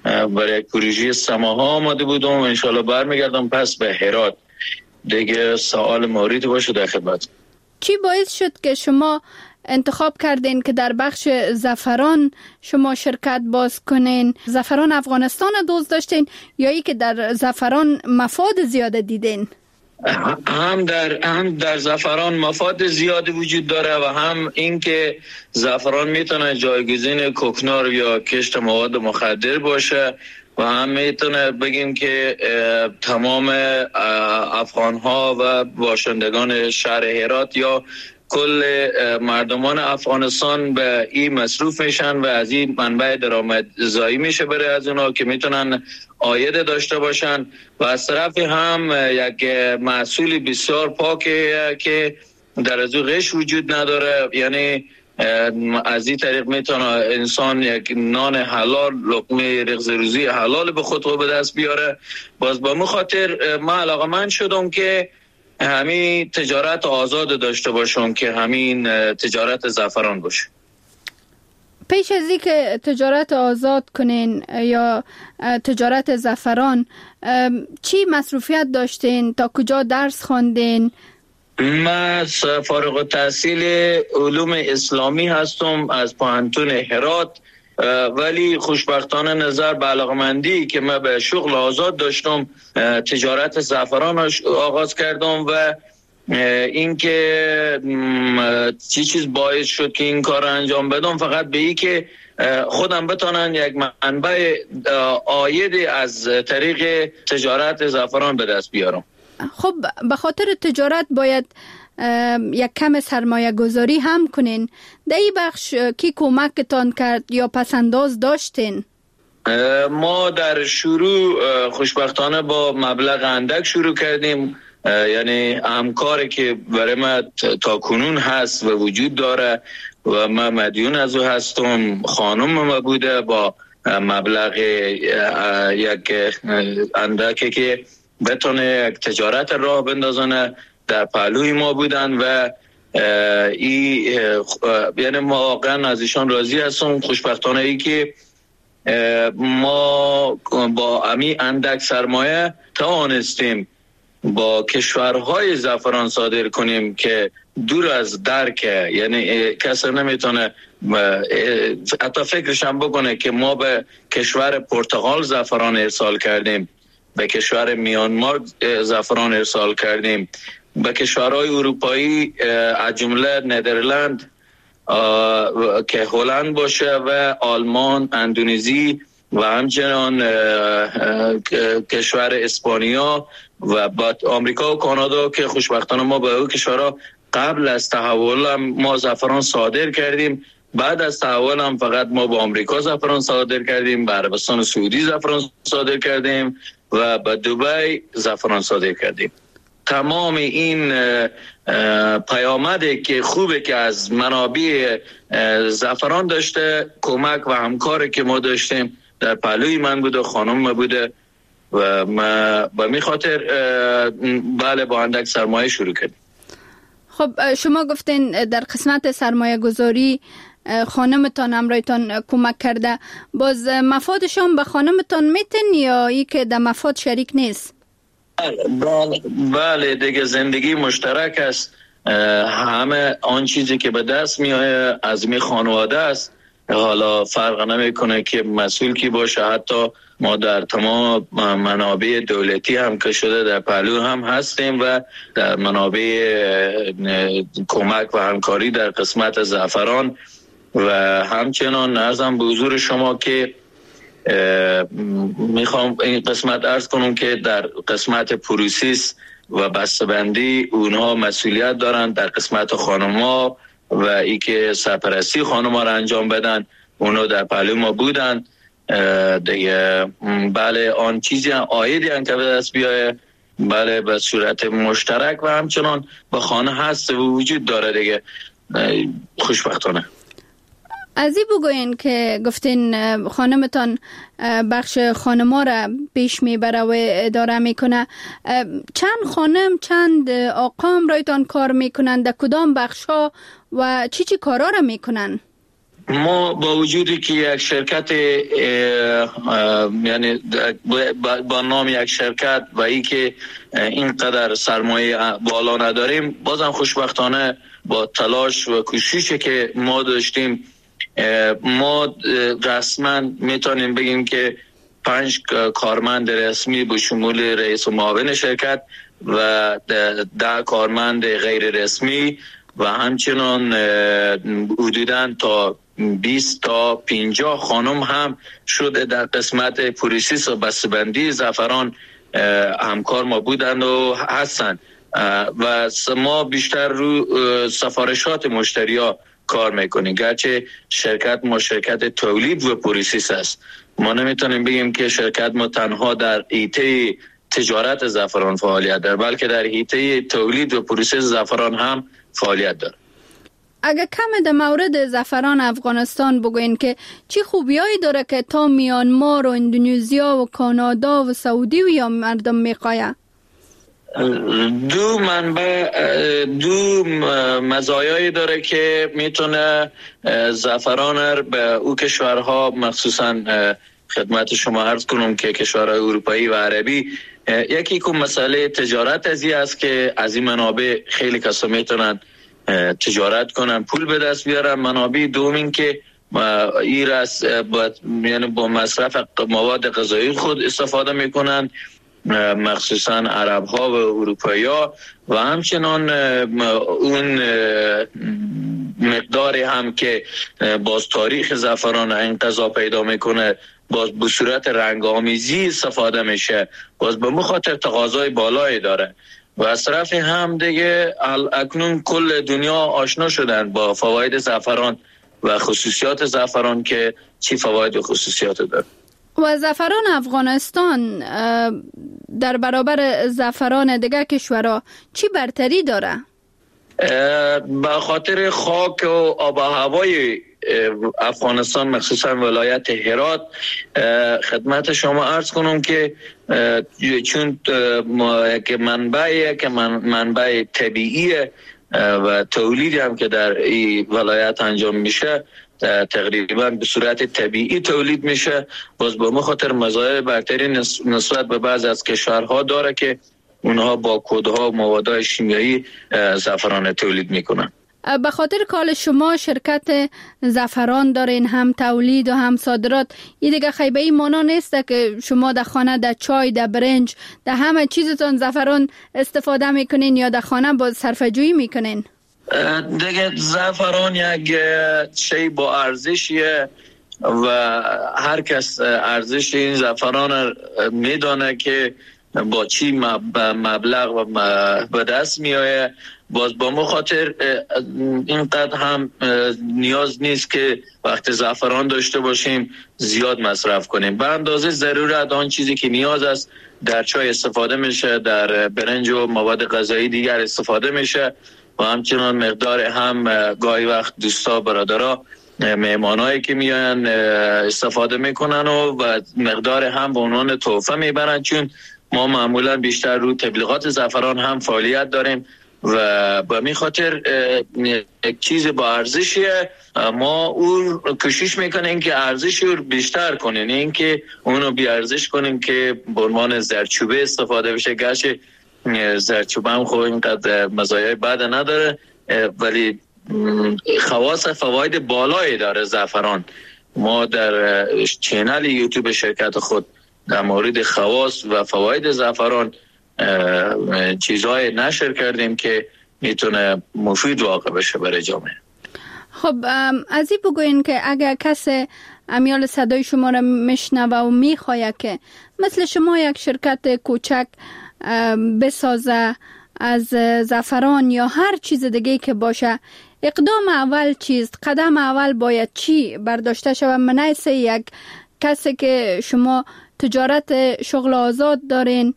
برای یک پروژه سماها آماده بودم. انشالله برمیگردم پس به هرات دیگه سوال موردی باشه در خدمت. چی باعث شد که شما انتخاب کردین که در بخش زعفران شما شرکت باز کنین؟ زعفران افغانستان دوست داشتین یا ای که در زعفران مفاد زیاده دیدین؟ هم در هم در زعفران مفاد زیادی وجود داره و هم اینکه زعفران میتونه جایگزین کوکنار یا کشت مواد مخدر باشه و هم میتونه بگیم که تمام افغان ها و باشندگان شهر هرات یا کل مردمان افغانستان به این مصروف میشن و از این منبع درآمدزایی میشه برای از اونا که میتونن عاید داشته باشن و از طرف هم یک محصول بسیار پاکه که در از او غش وجود نداره. یعنی از این طریق میتونه انسان یک نان حلال، لقمه رغز روزی حلال به خود به دست بیاره. باز با مو خاطر من علاقه‌مند شدم که همین تجارت آزاد داشته باشم که همین تجارت زعفران باشه. پیش از اینکه تجارت آزاد کنین یا تجارت زعفران چی مصروفیت داشتین؟ تا کجا درس خواندین؟ من فارغ التحصیل علوم اسلامی هستم از پوهنتون هرات، ولی خوشبختانه نظر به علاقمندی که من به شغل آزاد داشتم تجارت زعفران آغاز کردم و اینکه چی چیز باعث شد که این کار انجام بدم فقط به این که خودم بتونن یک منبع عاید از طریق تجارت زعفران به دست بیارم. خب به خاطر تجارت باید یک کم سرمایه گذاری هم کنین. در این بخش کی کمکتان کرد یا پسنداز داشتین؟ ما در شروع خوشبختانه با مبلغ اندک شروع کردیم، یعنی همکاری که برای ما تا کنون هست و وجود داره و ما مدیون از او هستم، خانم ما بوده با مبلغ یک اندکی که بتونه یک تجارت راه بندازنه در پهلوی ما بودن و ای یعنی ما واقعا از ایشان راضی هستم. خوشبختانه ای که ما با امی اندک سرمایه توانستیم با کشورهای زعفران صادر کنیم که دور از درکه، یعنی کسی نمیتونه حتی فکرش هم بکنه که ما به کشور پرتغال زعفران ارسال کردیم، به کشور میانمار زعفران ارسال کردیم، به کشورهای اروپایی از جمله ندرلند که هلند باشه و آلمان، اندونزی و همچنان کشور اسپانیا و بعد آمریکا و کانادا که خوشبختانه ما به اون کشورها قبل از تحول هم ما زعفران صادر کردیم. بعد از تحول هم فقط ما به آمریکا زعفران صادر کردیم، به عربستان سعودی زعفران صادر کردیم و به دبی زعفران صادر کردیم. تمام این پیامده که خوبه که از منابع زعفران داشته، کمک و همکاری که ما داشتیم در پهلوی من بوده، خانم ما بوده و ما به می خاطر بله با اندک سرمایه شروع کردیم. خب شما گفتین در قسمت سرمایه گذاری خانمتان همراهتان کمک کرده، باز مفادشون به خانمتان میتن یا ای که در مفاد شریک نیست؟ بله, بله دیگه زندگی مشترک است. همه آن چیزی که به دست میاد از می خانواده است. حالا فرق نمیکنه که مسئول کی باشه، حتی ما در تمام منابع دولتی هم که شده در پهلو هم هستیم و در منابع کمک و همکاری در قسمت زعفران و همچنان عرضم به حضور شما که میخوام این قسمت عرض کنم که در قسمت پروسیس و بسته‌بندی اونها مسئولیت دارن، در قسمت خانم‌ها و ای که سرپرستی خانم‌ها را انجام بدن اونها در پهلو ما بودن دیگه. بله آن چیزی هم عایدی هم که به دست بیایه بله به صورت مشترک و همچنان به خانه هست و وجود داره دیگه. خوشبختانه از این بگوین که گفتین خانمتان بخش خانما را پیش میبره و اداره میکنه، چند خانم چند آقا هم رایتان کار میکنن، در کدام بخش ها و چی چی کارا را میکنن؟ ما با وجودی که یک شرکت یعنی با نام یک شرکت و ای که اینقدر سرمایه بالا نداریم، بازم خوشبختانه با تلاش و کوششی که ما داشتیم ما رسما میتونیم بگیم که پنج کارمند رسمی به شمول رئیس و معاون شرکت و ده کارمند غیر رسمی و همچنان حدوداً تا بیست تا پنجاه خانم هم شده در قسمت پروسس و بسته‌بندی زعفران همکار ما بودند و هستند و ما بیشتر رو سفارشات مشتریا کار میکنیم. گرچه شرکت ما شرکت تولید و پروسس است، ما نمیتونیم بگیم که شرکت ما تنها در حیطه تجارت زعفران فعالیت داره، بلکه در حیطه تولید و پروسس زعفران هم فعالیت داره. اگه کم در مورد زعفران افغانستان بگوین که چی خوبیایی داره که تا میانمار و اندونزیا و کانادا و سعودی و یا مردم میخواه؟ دو منبع دو مزایایی داره که میتونه زعفران رو به او کشورها، مخصوصا خدمت شما عرض کنم که کشورهای اروپایی و عربی، یکی که مسئله تجارت ازی است که از این منابع خیلی کسا میتونن تجارت کنن، پول به دست بیارن. منابع دوم که ایرس با یعنی با مصرف مواد غذایی خود استفاده میکنن، مخصوصا عرب ها و اروپایی ها، و همچنان اون مقداری هم که باز تاریخ زعفران این غذا پیدا میکنه باز به صورت رنگ آمیزی استفاده میشه، باز به مخاطر تقاضای بالایی داره و از طرف هم دیگه اکنون کل دنیا آشنا شدن با فواید زعفران و خصوصیات زعفران که چی فواید و خصوصیات داره. و زعفران افغانستان در برابر زعفران دیگه کشورها چی برتری داره؟ به خاطر خاک و آب و هوای افغانستان، مخصوصا ولایت هرات، خدمت شما عرض کنم که چون که منبعی که منبع طبیعی و تولیدی هم که در این ولایت انجام میشه تقریبا به صورت طبیعی تولید میشه، باز به مخاطر مزایای برتری نسبت به بعض از کشورها داره که اونها با کودها و موادهای شیمیایی زعفران تولید میکنن. به خاطر کال شما شرکت زعفران دارین، هم تولید و هم صادرات، این دیگه خیبه ای مانا نیسته که شما در خانه در چای، در برنج، در همه چیزتون زعفران استفاده میکنین یا در خانه با صرفه‌جویی میکنین؟ دیگه زعفران یک شی با ارزشیه و هر کس ارزش این زعفران میدانه که با چی مبلغ و به دست میآید. باز با مخاطر اینقدر هم نیاز نیست که وقت زعفران داشته باشیم زیاد مصرف کنیم، به اندازه ضرورت آن چیزی که نیاز است در چای استفاده میشه، در برنج و مواد غذایی دیگر استفاده میشه و همچنان مقدار هم گاهی وقت دوستا برادرها مهمانایی که میان استفاده میکنن و, و مقدار هم به عنوان تحفه میبرن، چون ما معمولا بیشتر رو تبلیغات زعفران هم فعالیت داریم و به می خاطر یک چیز با ارزشیه. ما اون کوشش میکنیم که ارزش رو بیشتر کنیم، این که اونو بی ارزش کنیم که به عنوان زردچوبه استفاده بشه. گرچه زردچوبه هم خب اینقدر مزایای بد نداره ولی خواص فواید بالایی داره زعفران. ما در چینل یوتیوب شرکت خود در مورد خواص و فواید زعفران چیزهای نشر کردیم که میتونه مفید واقع بشه برای جامعه. خب از این بگوین که اگر کسی امیال صدای شما را میشنوه و میخواه که مثل شما یک شرکت کوچک بسازه از زعفران یا هر چیز دیگه که باشه، اقدام اول چیست؟ قدم اول باید چی برداشته شود؟ منیسه یک کسی که شما تجارت شغل آزاد دارین،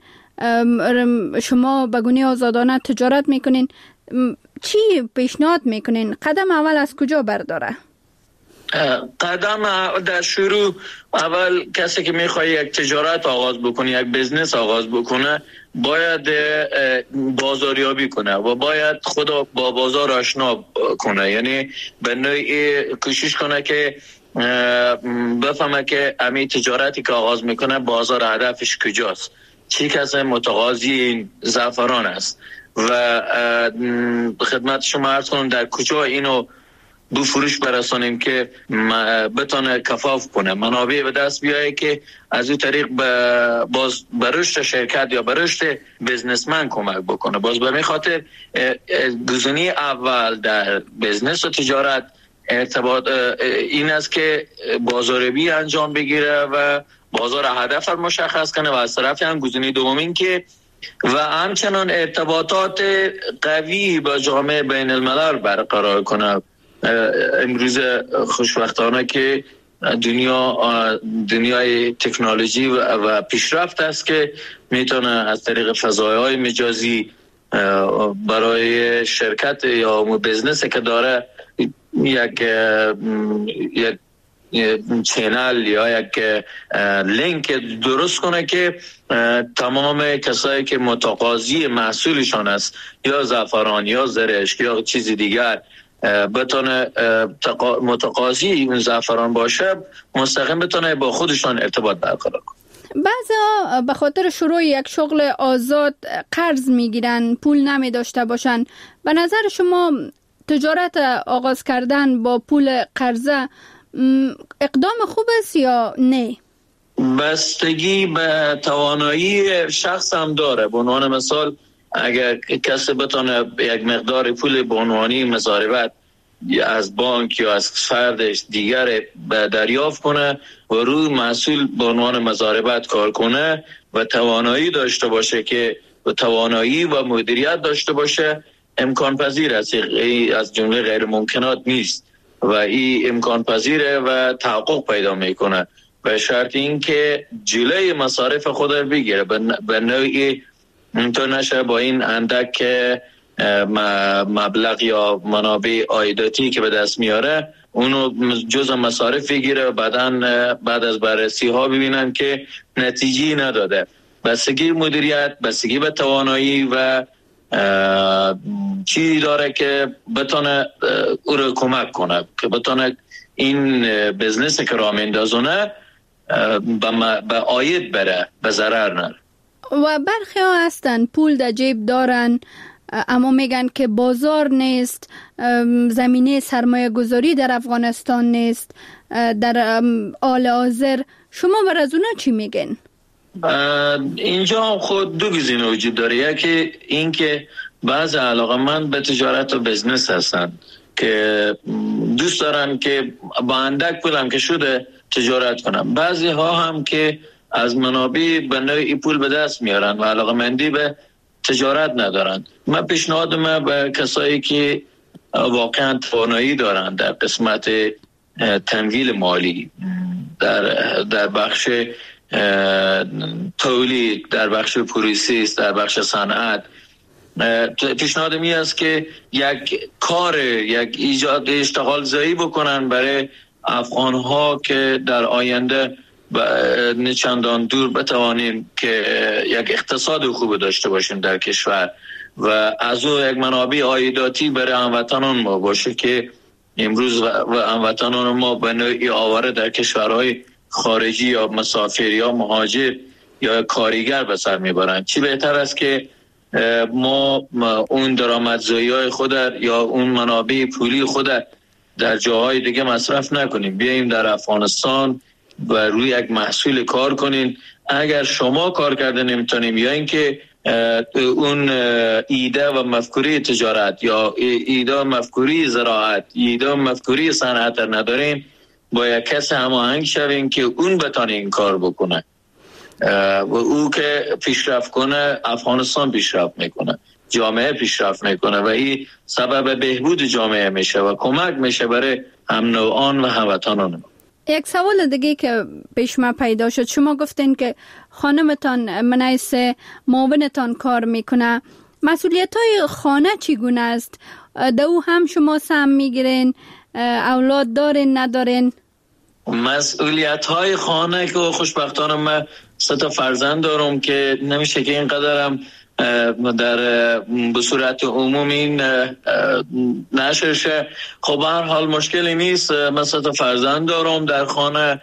شما بگونه آزادانه تجارت میکنین، چی پیشنهاد میکنین؟ قدم اول از کجا برداره؟ قدم در شروع اول کسی که میخواد یک تجارت آغاز بکنه، یک بزنس آغاز بکنه، باید بازاریابی کنه و باید خود با بازار آشنا کنه. یعنی به نوعی کوشش کنه که بفهمه که امی تجارتی که آغاز میکنه بازار هدفش کجاست، چی کسی متقاضی این زعفران است و خدمت شما عرض کنم در کجا اینو دو فروش برسانیم که بتونه کفاف کنه، منابع به دست بیایه که از این طریق باز برشت شرکت یا برشت بزنسمن کمک بکنه. باز به خاطر گزینه اول در بزنس و تجارت ارتباط این است که بازاریابی انجام بگیره و بازار هدف رو مشخص کنه و از طرف هم گزینه دوم این که و همچنان ارتباطات قوی با جامعه بین الملل برقرار کنه. امروز خوشبختانه که دنیا دنیای تکنولوژی و پیشرفت است که میتونه از طریق فضایهای مجازی برای شرکت یا بزنسی که داره یک یک چینل یا یک لینک درست کنه که تمام کسایی که متقاضی محصولشان است یا زعفران یا زرشک یا چیزی دیگر بتونه متقاضی این زعفران باشه، مستقیم بتونه با خودشان ارتباط برقرار کنه. بعضا به خاطر شروع یک شغل آزاد قرض میگیرن، پول نمی داشته باشن. به نظر شما تجارت آغاز کردن با پول قرضه اقدام خوب است یا نه؟ بستگی به توانایی شخص هم داره. به عنوان مثال اگر کسی بتونه یک مقدار پول به عنوانی مضاربت از بانک یا از فردش دیگر دریافت کنه و روی محصول به عنوان مضاربت کار کنه و توانایی داشته باشه که و توانایی و مدیریت داشته باشه، امکان پذیر است. از جمله غیر ممکنات نیست و این امکان پذیره و تحقق پیدا میکنه به شرط این که جلوی مصارف خود رو بگیره، به نوعی اینطور نشه با این اندک مبلغ یا منابع عایداتی که به دست میاره اونو جزء مصارف بگیره و بعداً بعد از بررسی ها ببینن که نتیجه نداده. بستگی مدیریت، بستگی به توانایی و چی داره که بتونه او رو کمک کنه که بتونه این بزنس که راه میندازونه به عاید بره، به ضرر نره. و برخی ها هستن پول در جیب دارن اما میگن که بازار نیست، زمینه سرمایه گذاری در افغانستان نیست در حال حاضر. شما بر از اونا چی میگن؟ اینجا خود دو گزینه وجود داره. یکی این که بعض علاقه‌مند به تجارت و بزنس هستن که دوست دارن که با اندک پولم که شده تجارت کنن. بعضی ها هم که از منابع به نوعی پول به دست میارن و علاقه‌مندی به تجارت ندارن. من پیشنهادم به کسایی که واقعا توانایی دارن در قسمت تمویل مالی، در در بخش تولید، در بخش پروسس، در بخش صنعت، پیشنهادم این است که یک کار، یک ایجاد اشتغال زایی بکنن برای افغان‌ها که در آینده نه چندان دور بتوانیم که یک اقتصاد خوب داشته باشیم در کشور و از او یک منابع عایداتی برای هموطنان ما باشه که امروز و هموطنان ما به نوعی آواره در کشورهای خارجی یا مسافر یا مهاجر یا کارگر به سر میبرن. چی بهتر است که ما اون درآمدزایی‌های خود یا اون منابع پولی خود در جاهای دیگه مصرف نکنیم، بیاییم در افغانستان و روی یک محصول کار کنین. اگر شما کار کرده نمیتونیم یا اینکه اون ایده و مفکوری تجارت یا ایده و مفکوری زراعت، ایده و مفکوری صنعت ندارین، با یک کس هماهنگ شوین که اون بتونه این کار بکنه و او که پیشرفت کنه افغانستان پیشرفت میکنه، جامعه پیشرفت میکنه و این سبب بهبود جامعه میشه و کمک میشه برای هم نوعان و هموطنان. یک سوال دیگه که پیش ما پیدا شد، شما گفتین که خانمتان منیس معاونتان کار میکنه، مسئولیت های خانه چگونه است؟ دو هم شما سهم میگیرین اولاد دارین ندارین؟ مسئولیت های خانه که خوشبختانه من سه تا فرزند دارم که نمیشه که اینقدرم در به صورت عمومی نشر شه. خب هر حال مشکلی نیست. من سه تا فرزند دارم در خانه،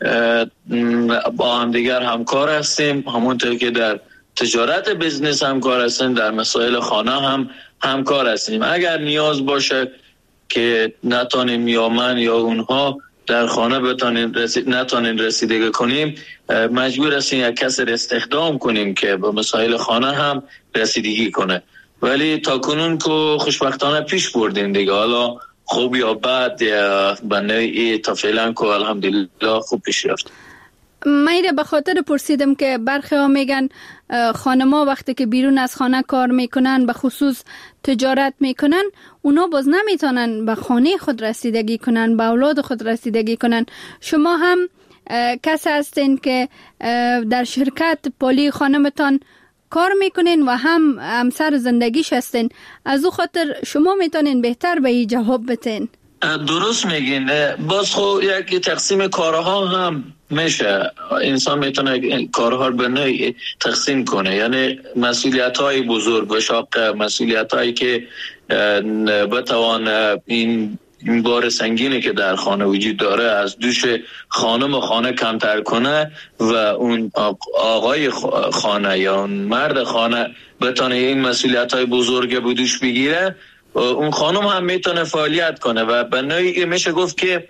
با هم دیگر همکار هستیم، همونطور که در تجارت بزنس همکار هستیم، در مسائل خانه هم همکار هستیم. اگر نیاز باشه که نتونیم یا من یا اونها در خانه بتونیم رسید نتونیم رسیدگی کنیم، مجبور هستیم یک کس استخدام کنیم که به مسائل خانه هم رسیدگی کنه. ولی تا کنون که خوشبختانه پیش بردیم دیگه، حالا خوب یا بد یا بنای تا فعلا که الحمدلله خوب پیش رفت. من به خاطر پرسیدم که برخی ها میگن خانما وقتی که بیرون از خانه کار میکنن، به خصوص تجارت میکنن، اونا باز نمیتونن به خانه خود رسیدگی کنن، به اولاد خود رسیدگی کنن. شما هم کسی هستین که در شرکت پالی خانمتان کار میکنین و هم همسر زندگیش هستین، از او خاطر شما میتونین بهتر به این جواب بتین. درست میگین. باز خو یک تقسیم کارها هم میشه، انسان میتونه کارها رو به نوعی تقسیم کنه، یعنی مسئولیت های بزرگ و شاق، مسئولیت هایی که بتوان این این بار سنگینی که در خانه وجود داره از دوش خانم و خانه کمتر کنه و اون آقای خانه یا اون مرد خانه بتونه این مسئولیت های بزرگ به دوش بگیره، اون خانم هم میتونه فعالیت کنه و به نوعی میشه گفت که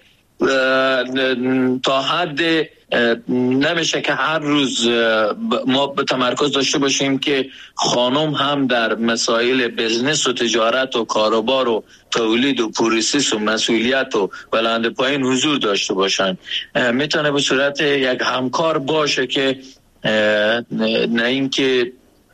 تا حد نمیشه که هر روز ما به تمرکز داشته باشیم که خانم هم در مسائل بزنس و تجارت و کاروبار و تولید و پروسس و مسئولیت و بلند پایین حضور داشته باشن. میتونه به صورت یک همکار باشه که نه این که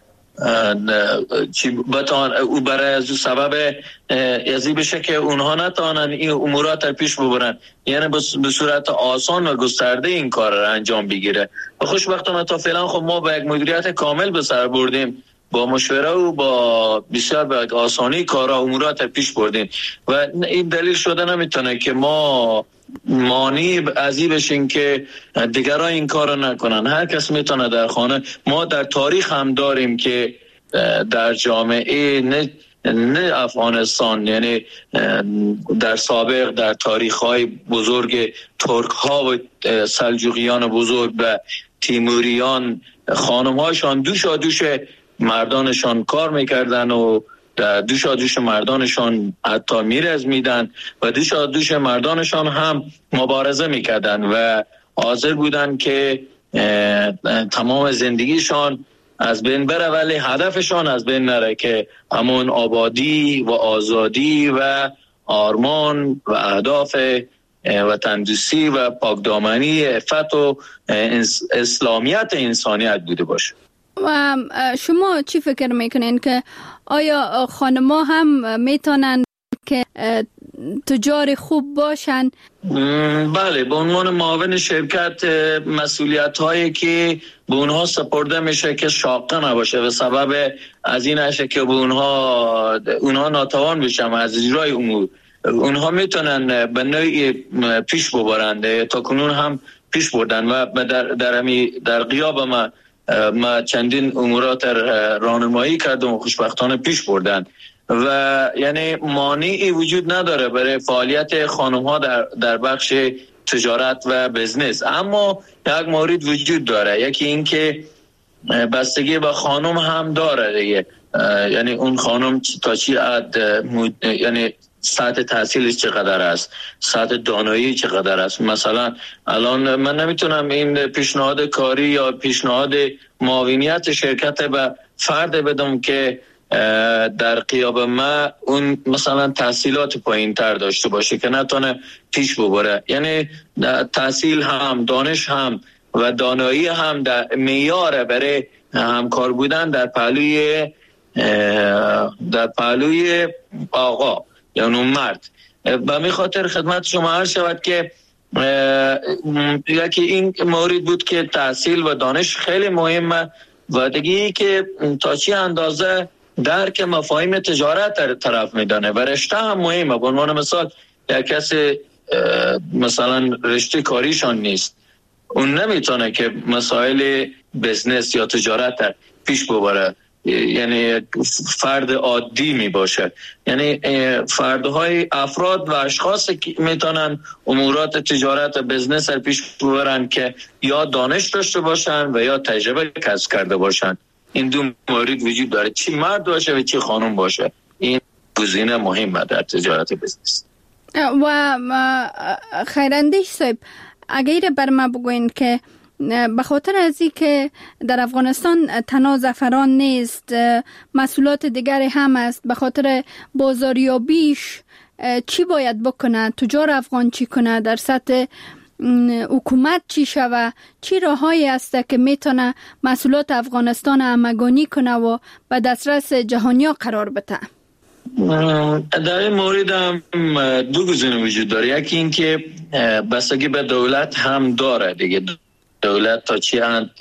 چی بتان او برای از سبب ازی بشه که اونها نتوانن این امورات رو پیش ببرن، یعنی به صورت آسان و گسترده این کار رو انجام بگیره. و خوشبختانه تا فعلا خب ما با یک مدیریت کامل به سر بردیم، با مشوره و با بسیار به آسانی کارا امورات رو پیش بردیم و این دلیل شده نمیتونه که ما مانی ازی بشین که دیگران این کارو نکنن. هر کس میتونه در خانه. ما در تاریخ هم داریم که در جامعه نه نه افغانستان، یعنی در سابق در تاریخ‌های بزرگ ترک‌ها و سلجوقیان بزرگ و تیموریان، خانم‌هاشان دوشا دوش مردانشان کار میکردن و دوشا دوش مردانشان حتی میرز میدن و دوشا دوش مردانشان هم مبارزه میکردن و حاضر بودن که تمام زندگیشان از بین بره ولی هدفشان از بین نره، که همون آبادی و آزادی و آرمان و اهداف و تندرستی و پاکدامنی، عفت و اسلامیت انسانیت بوده باشه. و شما چی فکر میکنین که آیا خانم‌ها هم میتونن که تجار خوب باشن؟ بله، به عنوان معاون شرکت مسئولیت هایی که به اونها سپرده میشه که شاقه نباشه و سبب از این نشه که به اونها اونها ناتوان بشن از اجرای امور، اونها میتونن به نوعی پیش ببرند. تا کنون هم پیش بردن و در در, در غیاب ما ما چندین امورات راهنمایی کردم و خوشبختانه پیش بردن و یعنی مانعی وجود نداره برای فعالیت خانم ها در در بخش تجارت و بزنس. اما یک مورد وجود داره، یکی این که بستگی به خانم هم داره دیگه، یعنی اون خانم تا چی حد یعنی سطح تحصیلش چقدر است، سطح دانایی چقدر است. مثلا الان من نمیتونم این پیشنهاد کاری یا پیشنهاد معاونیت شرکت به فرد بدم که در قیاب ما اون مثلا تحصیلات پایین تر داشته باشه که نتونه پیش ببره. یعنی تحصیل هم، دانش هم و دانایی هم در معیار برای همکار بودن در پهلوی در پهلوی آقا یعنی مرد. به می خاطر خدمت شما عرض شود که یکی این مورد بود که تحصیل و دانش خیلی مهمه و دیگه که تا چی اندازه درک مفاهیم تجارت در طرف میدانه و رشته هم مهمه. به عنوان مثال یک کسی مثلا رشته کاریشان نیست، اون نمیتونه که مسائل بزنس یا تجارت پیش ببره، یعنی فرد عادی می باشه. یعنی فردهای افراد و اشخاص که میتونن امورات تجارت و بزنس رو پیش ببرن که یا دانش داشته باشن و یا تجربه کسب کرده باشن. این دو مورد وجود داره، چی مرد باشه و چی خانم باشه. این گزینه مهمه در تجارت بزنس. و خیراندیش صاحب، اگر بر ما بگوین که به خاطر از این که در افغانستان تنها زعفران نیست، محصولات دیگر هم است، به خاطر بازاریابیش چی باید بکنه؟ تجار افغان چی کنه؟ در سطح حکومت چی شوه؟ چی راههایی است که میتونه محصولات افغانستان همگانی کنه و به دسترس جهانیا قرار بده؟ در این مورد هم دو گزینه وجود داره. یکی این که بستگی به دولت هم داره دیگه، دولت تا چی اند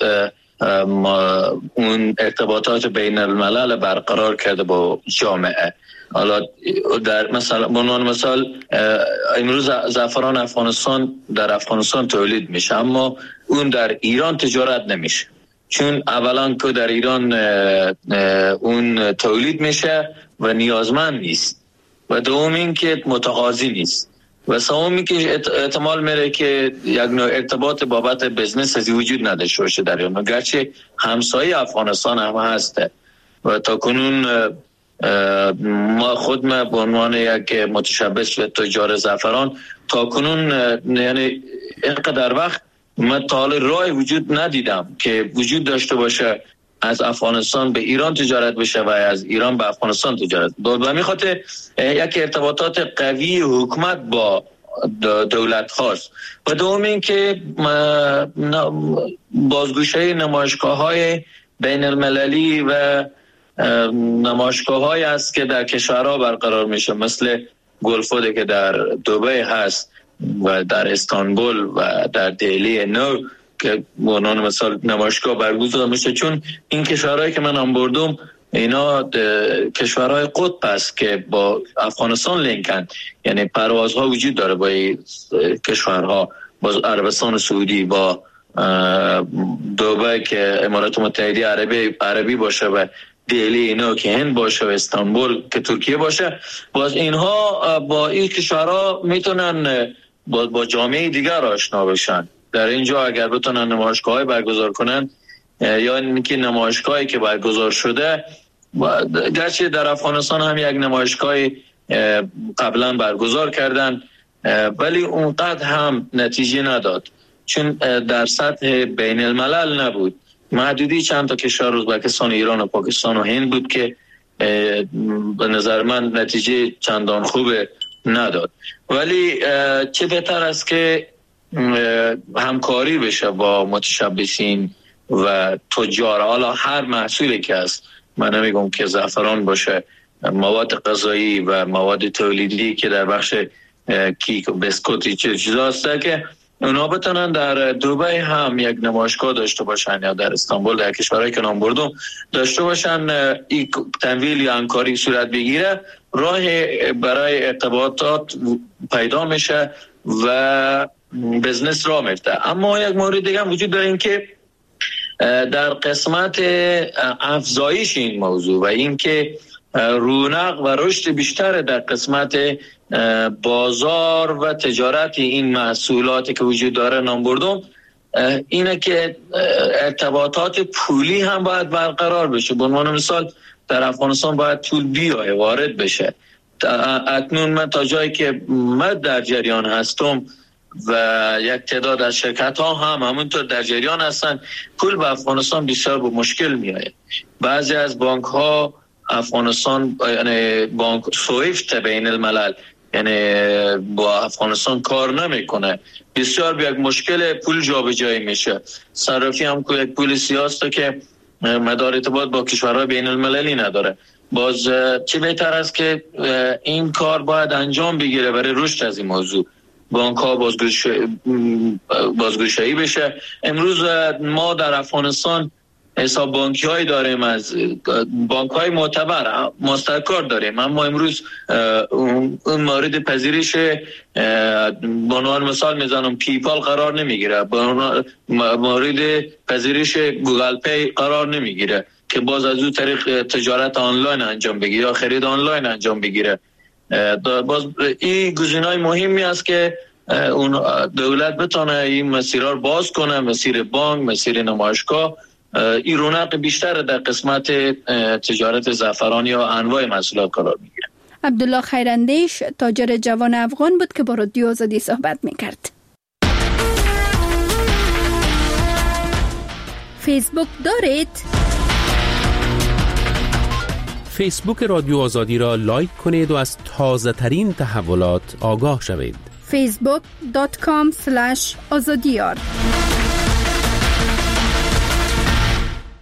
اون ارتباطات بین الملل برقرار کرده با جامعه. حالا در مثلا بنوان مثال امروز زعفران افغانستان در افغانستان تولید میشه، اما اون در ایران تجارت نمیشه، چون اولا که در ایران اون تولید میشه و نیازمند نیست، و دوم این که متقاضی نیست، و سوم این که احتمال میره که یک نوع ارتباط بابت بزنس از وجود نداشته باشه در ایران، گرچه همسایه افغانستان هم هسته. و تا کنون ما خود ما به عنوان یک متشبث و تجار زعفران تا کنون یعنی اینقدر وقت من تا حال راه وجود ندیدم که وجود داشته باشه از افغانستان به ایران تجارت بشه و از ایران به افغانستان تجارت. به همین خاطر یک ارتباطات قوی حکومت با دولت هاست. و دوم این که بازگوشه نمایشگاه های بین المللی و نمایشگاه های است که در کشورها برقرار میشه، مثل گلفود که در دبی هست و در استانبول و در دهلی نو که بنان مثال نمایشگاه برگزار میشه، چون این کشورهایی که من هم بردم اینا کشورهای قطب است که با افغانستان لینکن، یعنی پروازها وجود داره با کشورها، با عربستان سعودی، با دبی که امارات متحده عربی عربی باشه و دهلی اینا که هند باشه و استانبول که ترکیه باشه. باز اینها با این کشورها میتونن با, با جامعه دیگر آشنا بشن. در اینجا اگر بتونن نمایشگاه‌های برگزار کنن یا اینکه نمایشگاهی که برگزار شده، گرچه در افغانستان هم یک نمایشگاه قبلا برگزار کردن ولی اونقدر هم نتیجه نداد، چون در سطح بین الملل نبود، محدودی چند تا کشور ازبکستان، ایران و پاکستان و هند بود که به نظر من نتیجه چندان خوب نداد. ولی چه بهتر است که همکاری بشه با متشبثین و تجار، حالا هر محصولی که هست، من نمیگم که زعفران باشه، مواد غذایی و مواد تولیدی که در بخش کیک و بسکوتی چه چیزا هست که اونا بتونن در دبی هم یک نمایشگاه داشته باشن یا در استانبول، در کشورهایی که نام بردم داشته باشن، این تمویل یا همکاری صورت بگیره، راه برای ارتباطات پیدا میشه و بزنس را میفته. اما یک مورد دیگه هم وجود داره، این که در قسمت افزایش این موضوع و این که رونق و رشد بیشتر در قسمت بازار و تجارت این محصولاتی که وجود داره نام بردم، اینه که ارتباطات پولی هم باید برقرار بشه. به عنوان مثال در افغانستان باید پول بیای وارد بشه. اکنون من تا جایی که من در جریان هستم و یک تعداد از شرکت ها هم همونطور در جریان هستن، پول به افغانستان بسیار به مشکل می آید. بعضی از بانک ها افغانستان، یعنی بانک سویفت بین الملل، یعنی با افغانستان کار نمیکنه، بسیار به یک مشکل پول جابجایی میشه. صرافی هم که یک پول سیاسته که مدار ارتباط با کشورهای بین المللی نداره. باز چه بهتر است که این کار باید انجام بگیره برای رشد از این موضوع، بانک ها بازگشایی بشه. امروز ما در افغانستان حساب بانکی های داریم، از بانک های معتبر مستقر داریم. اما امروز اون مورد پذیرش به عنوان مثال میزنم پیپال قرار نمیگیره، مورد پذیرش گوگل پی قرار نمیگیره که باز از اون طریق تجارت آنلاین انجام بگیره یا خرید آنلاین انجام بگیره. باز این گزینه‌های مهمی است که اون دولت بتونه این مسیرها رو باز کنه، مسیر بانک، مسیر نمایشگاه، این رونق بیشتر در قسمت تجارت زعفران یا انواع محصولات قرار میگیره. عبدالله خیراندیش تاجر جوان افغان بود که با رادیو آزادی صحبت میکرد. فیسبوک دارید؟ فیسبوک رادیو آزادی را لایک کنید و از تازه ترین تحولات آگاه شوید. فیسبوک دات کام اسلش آزادیار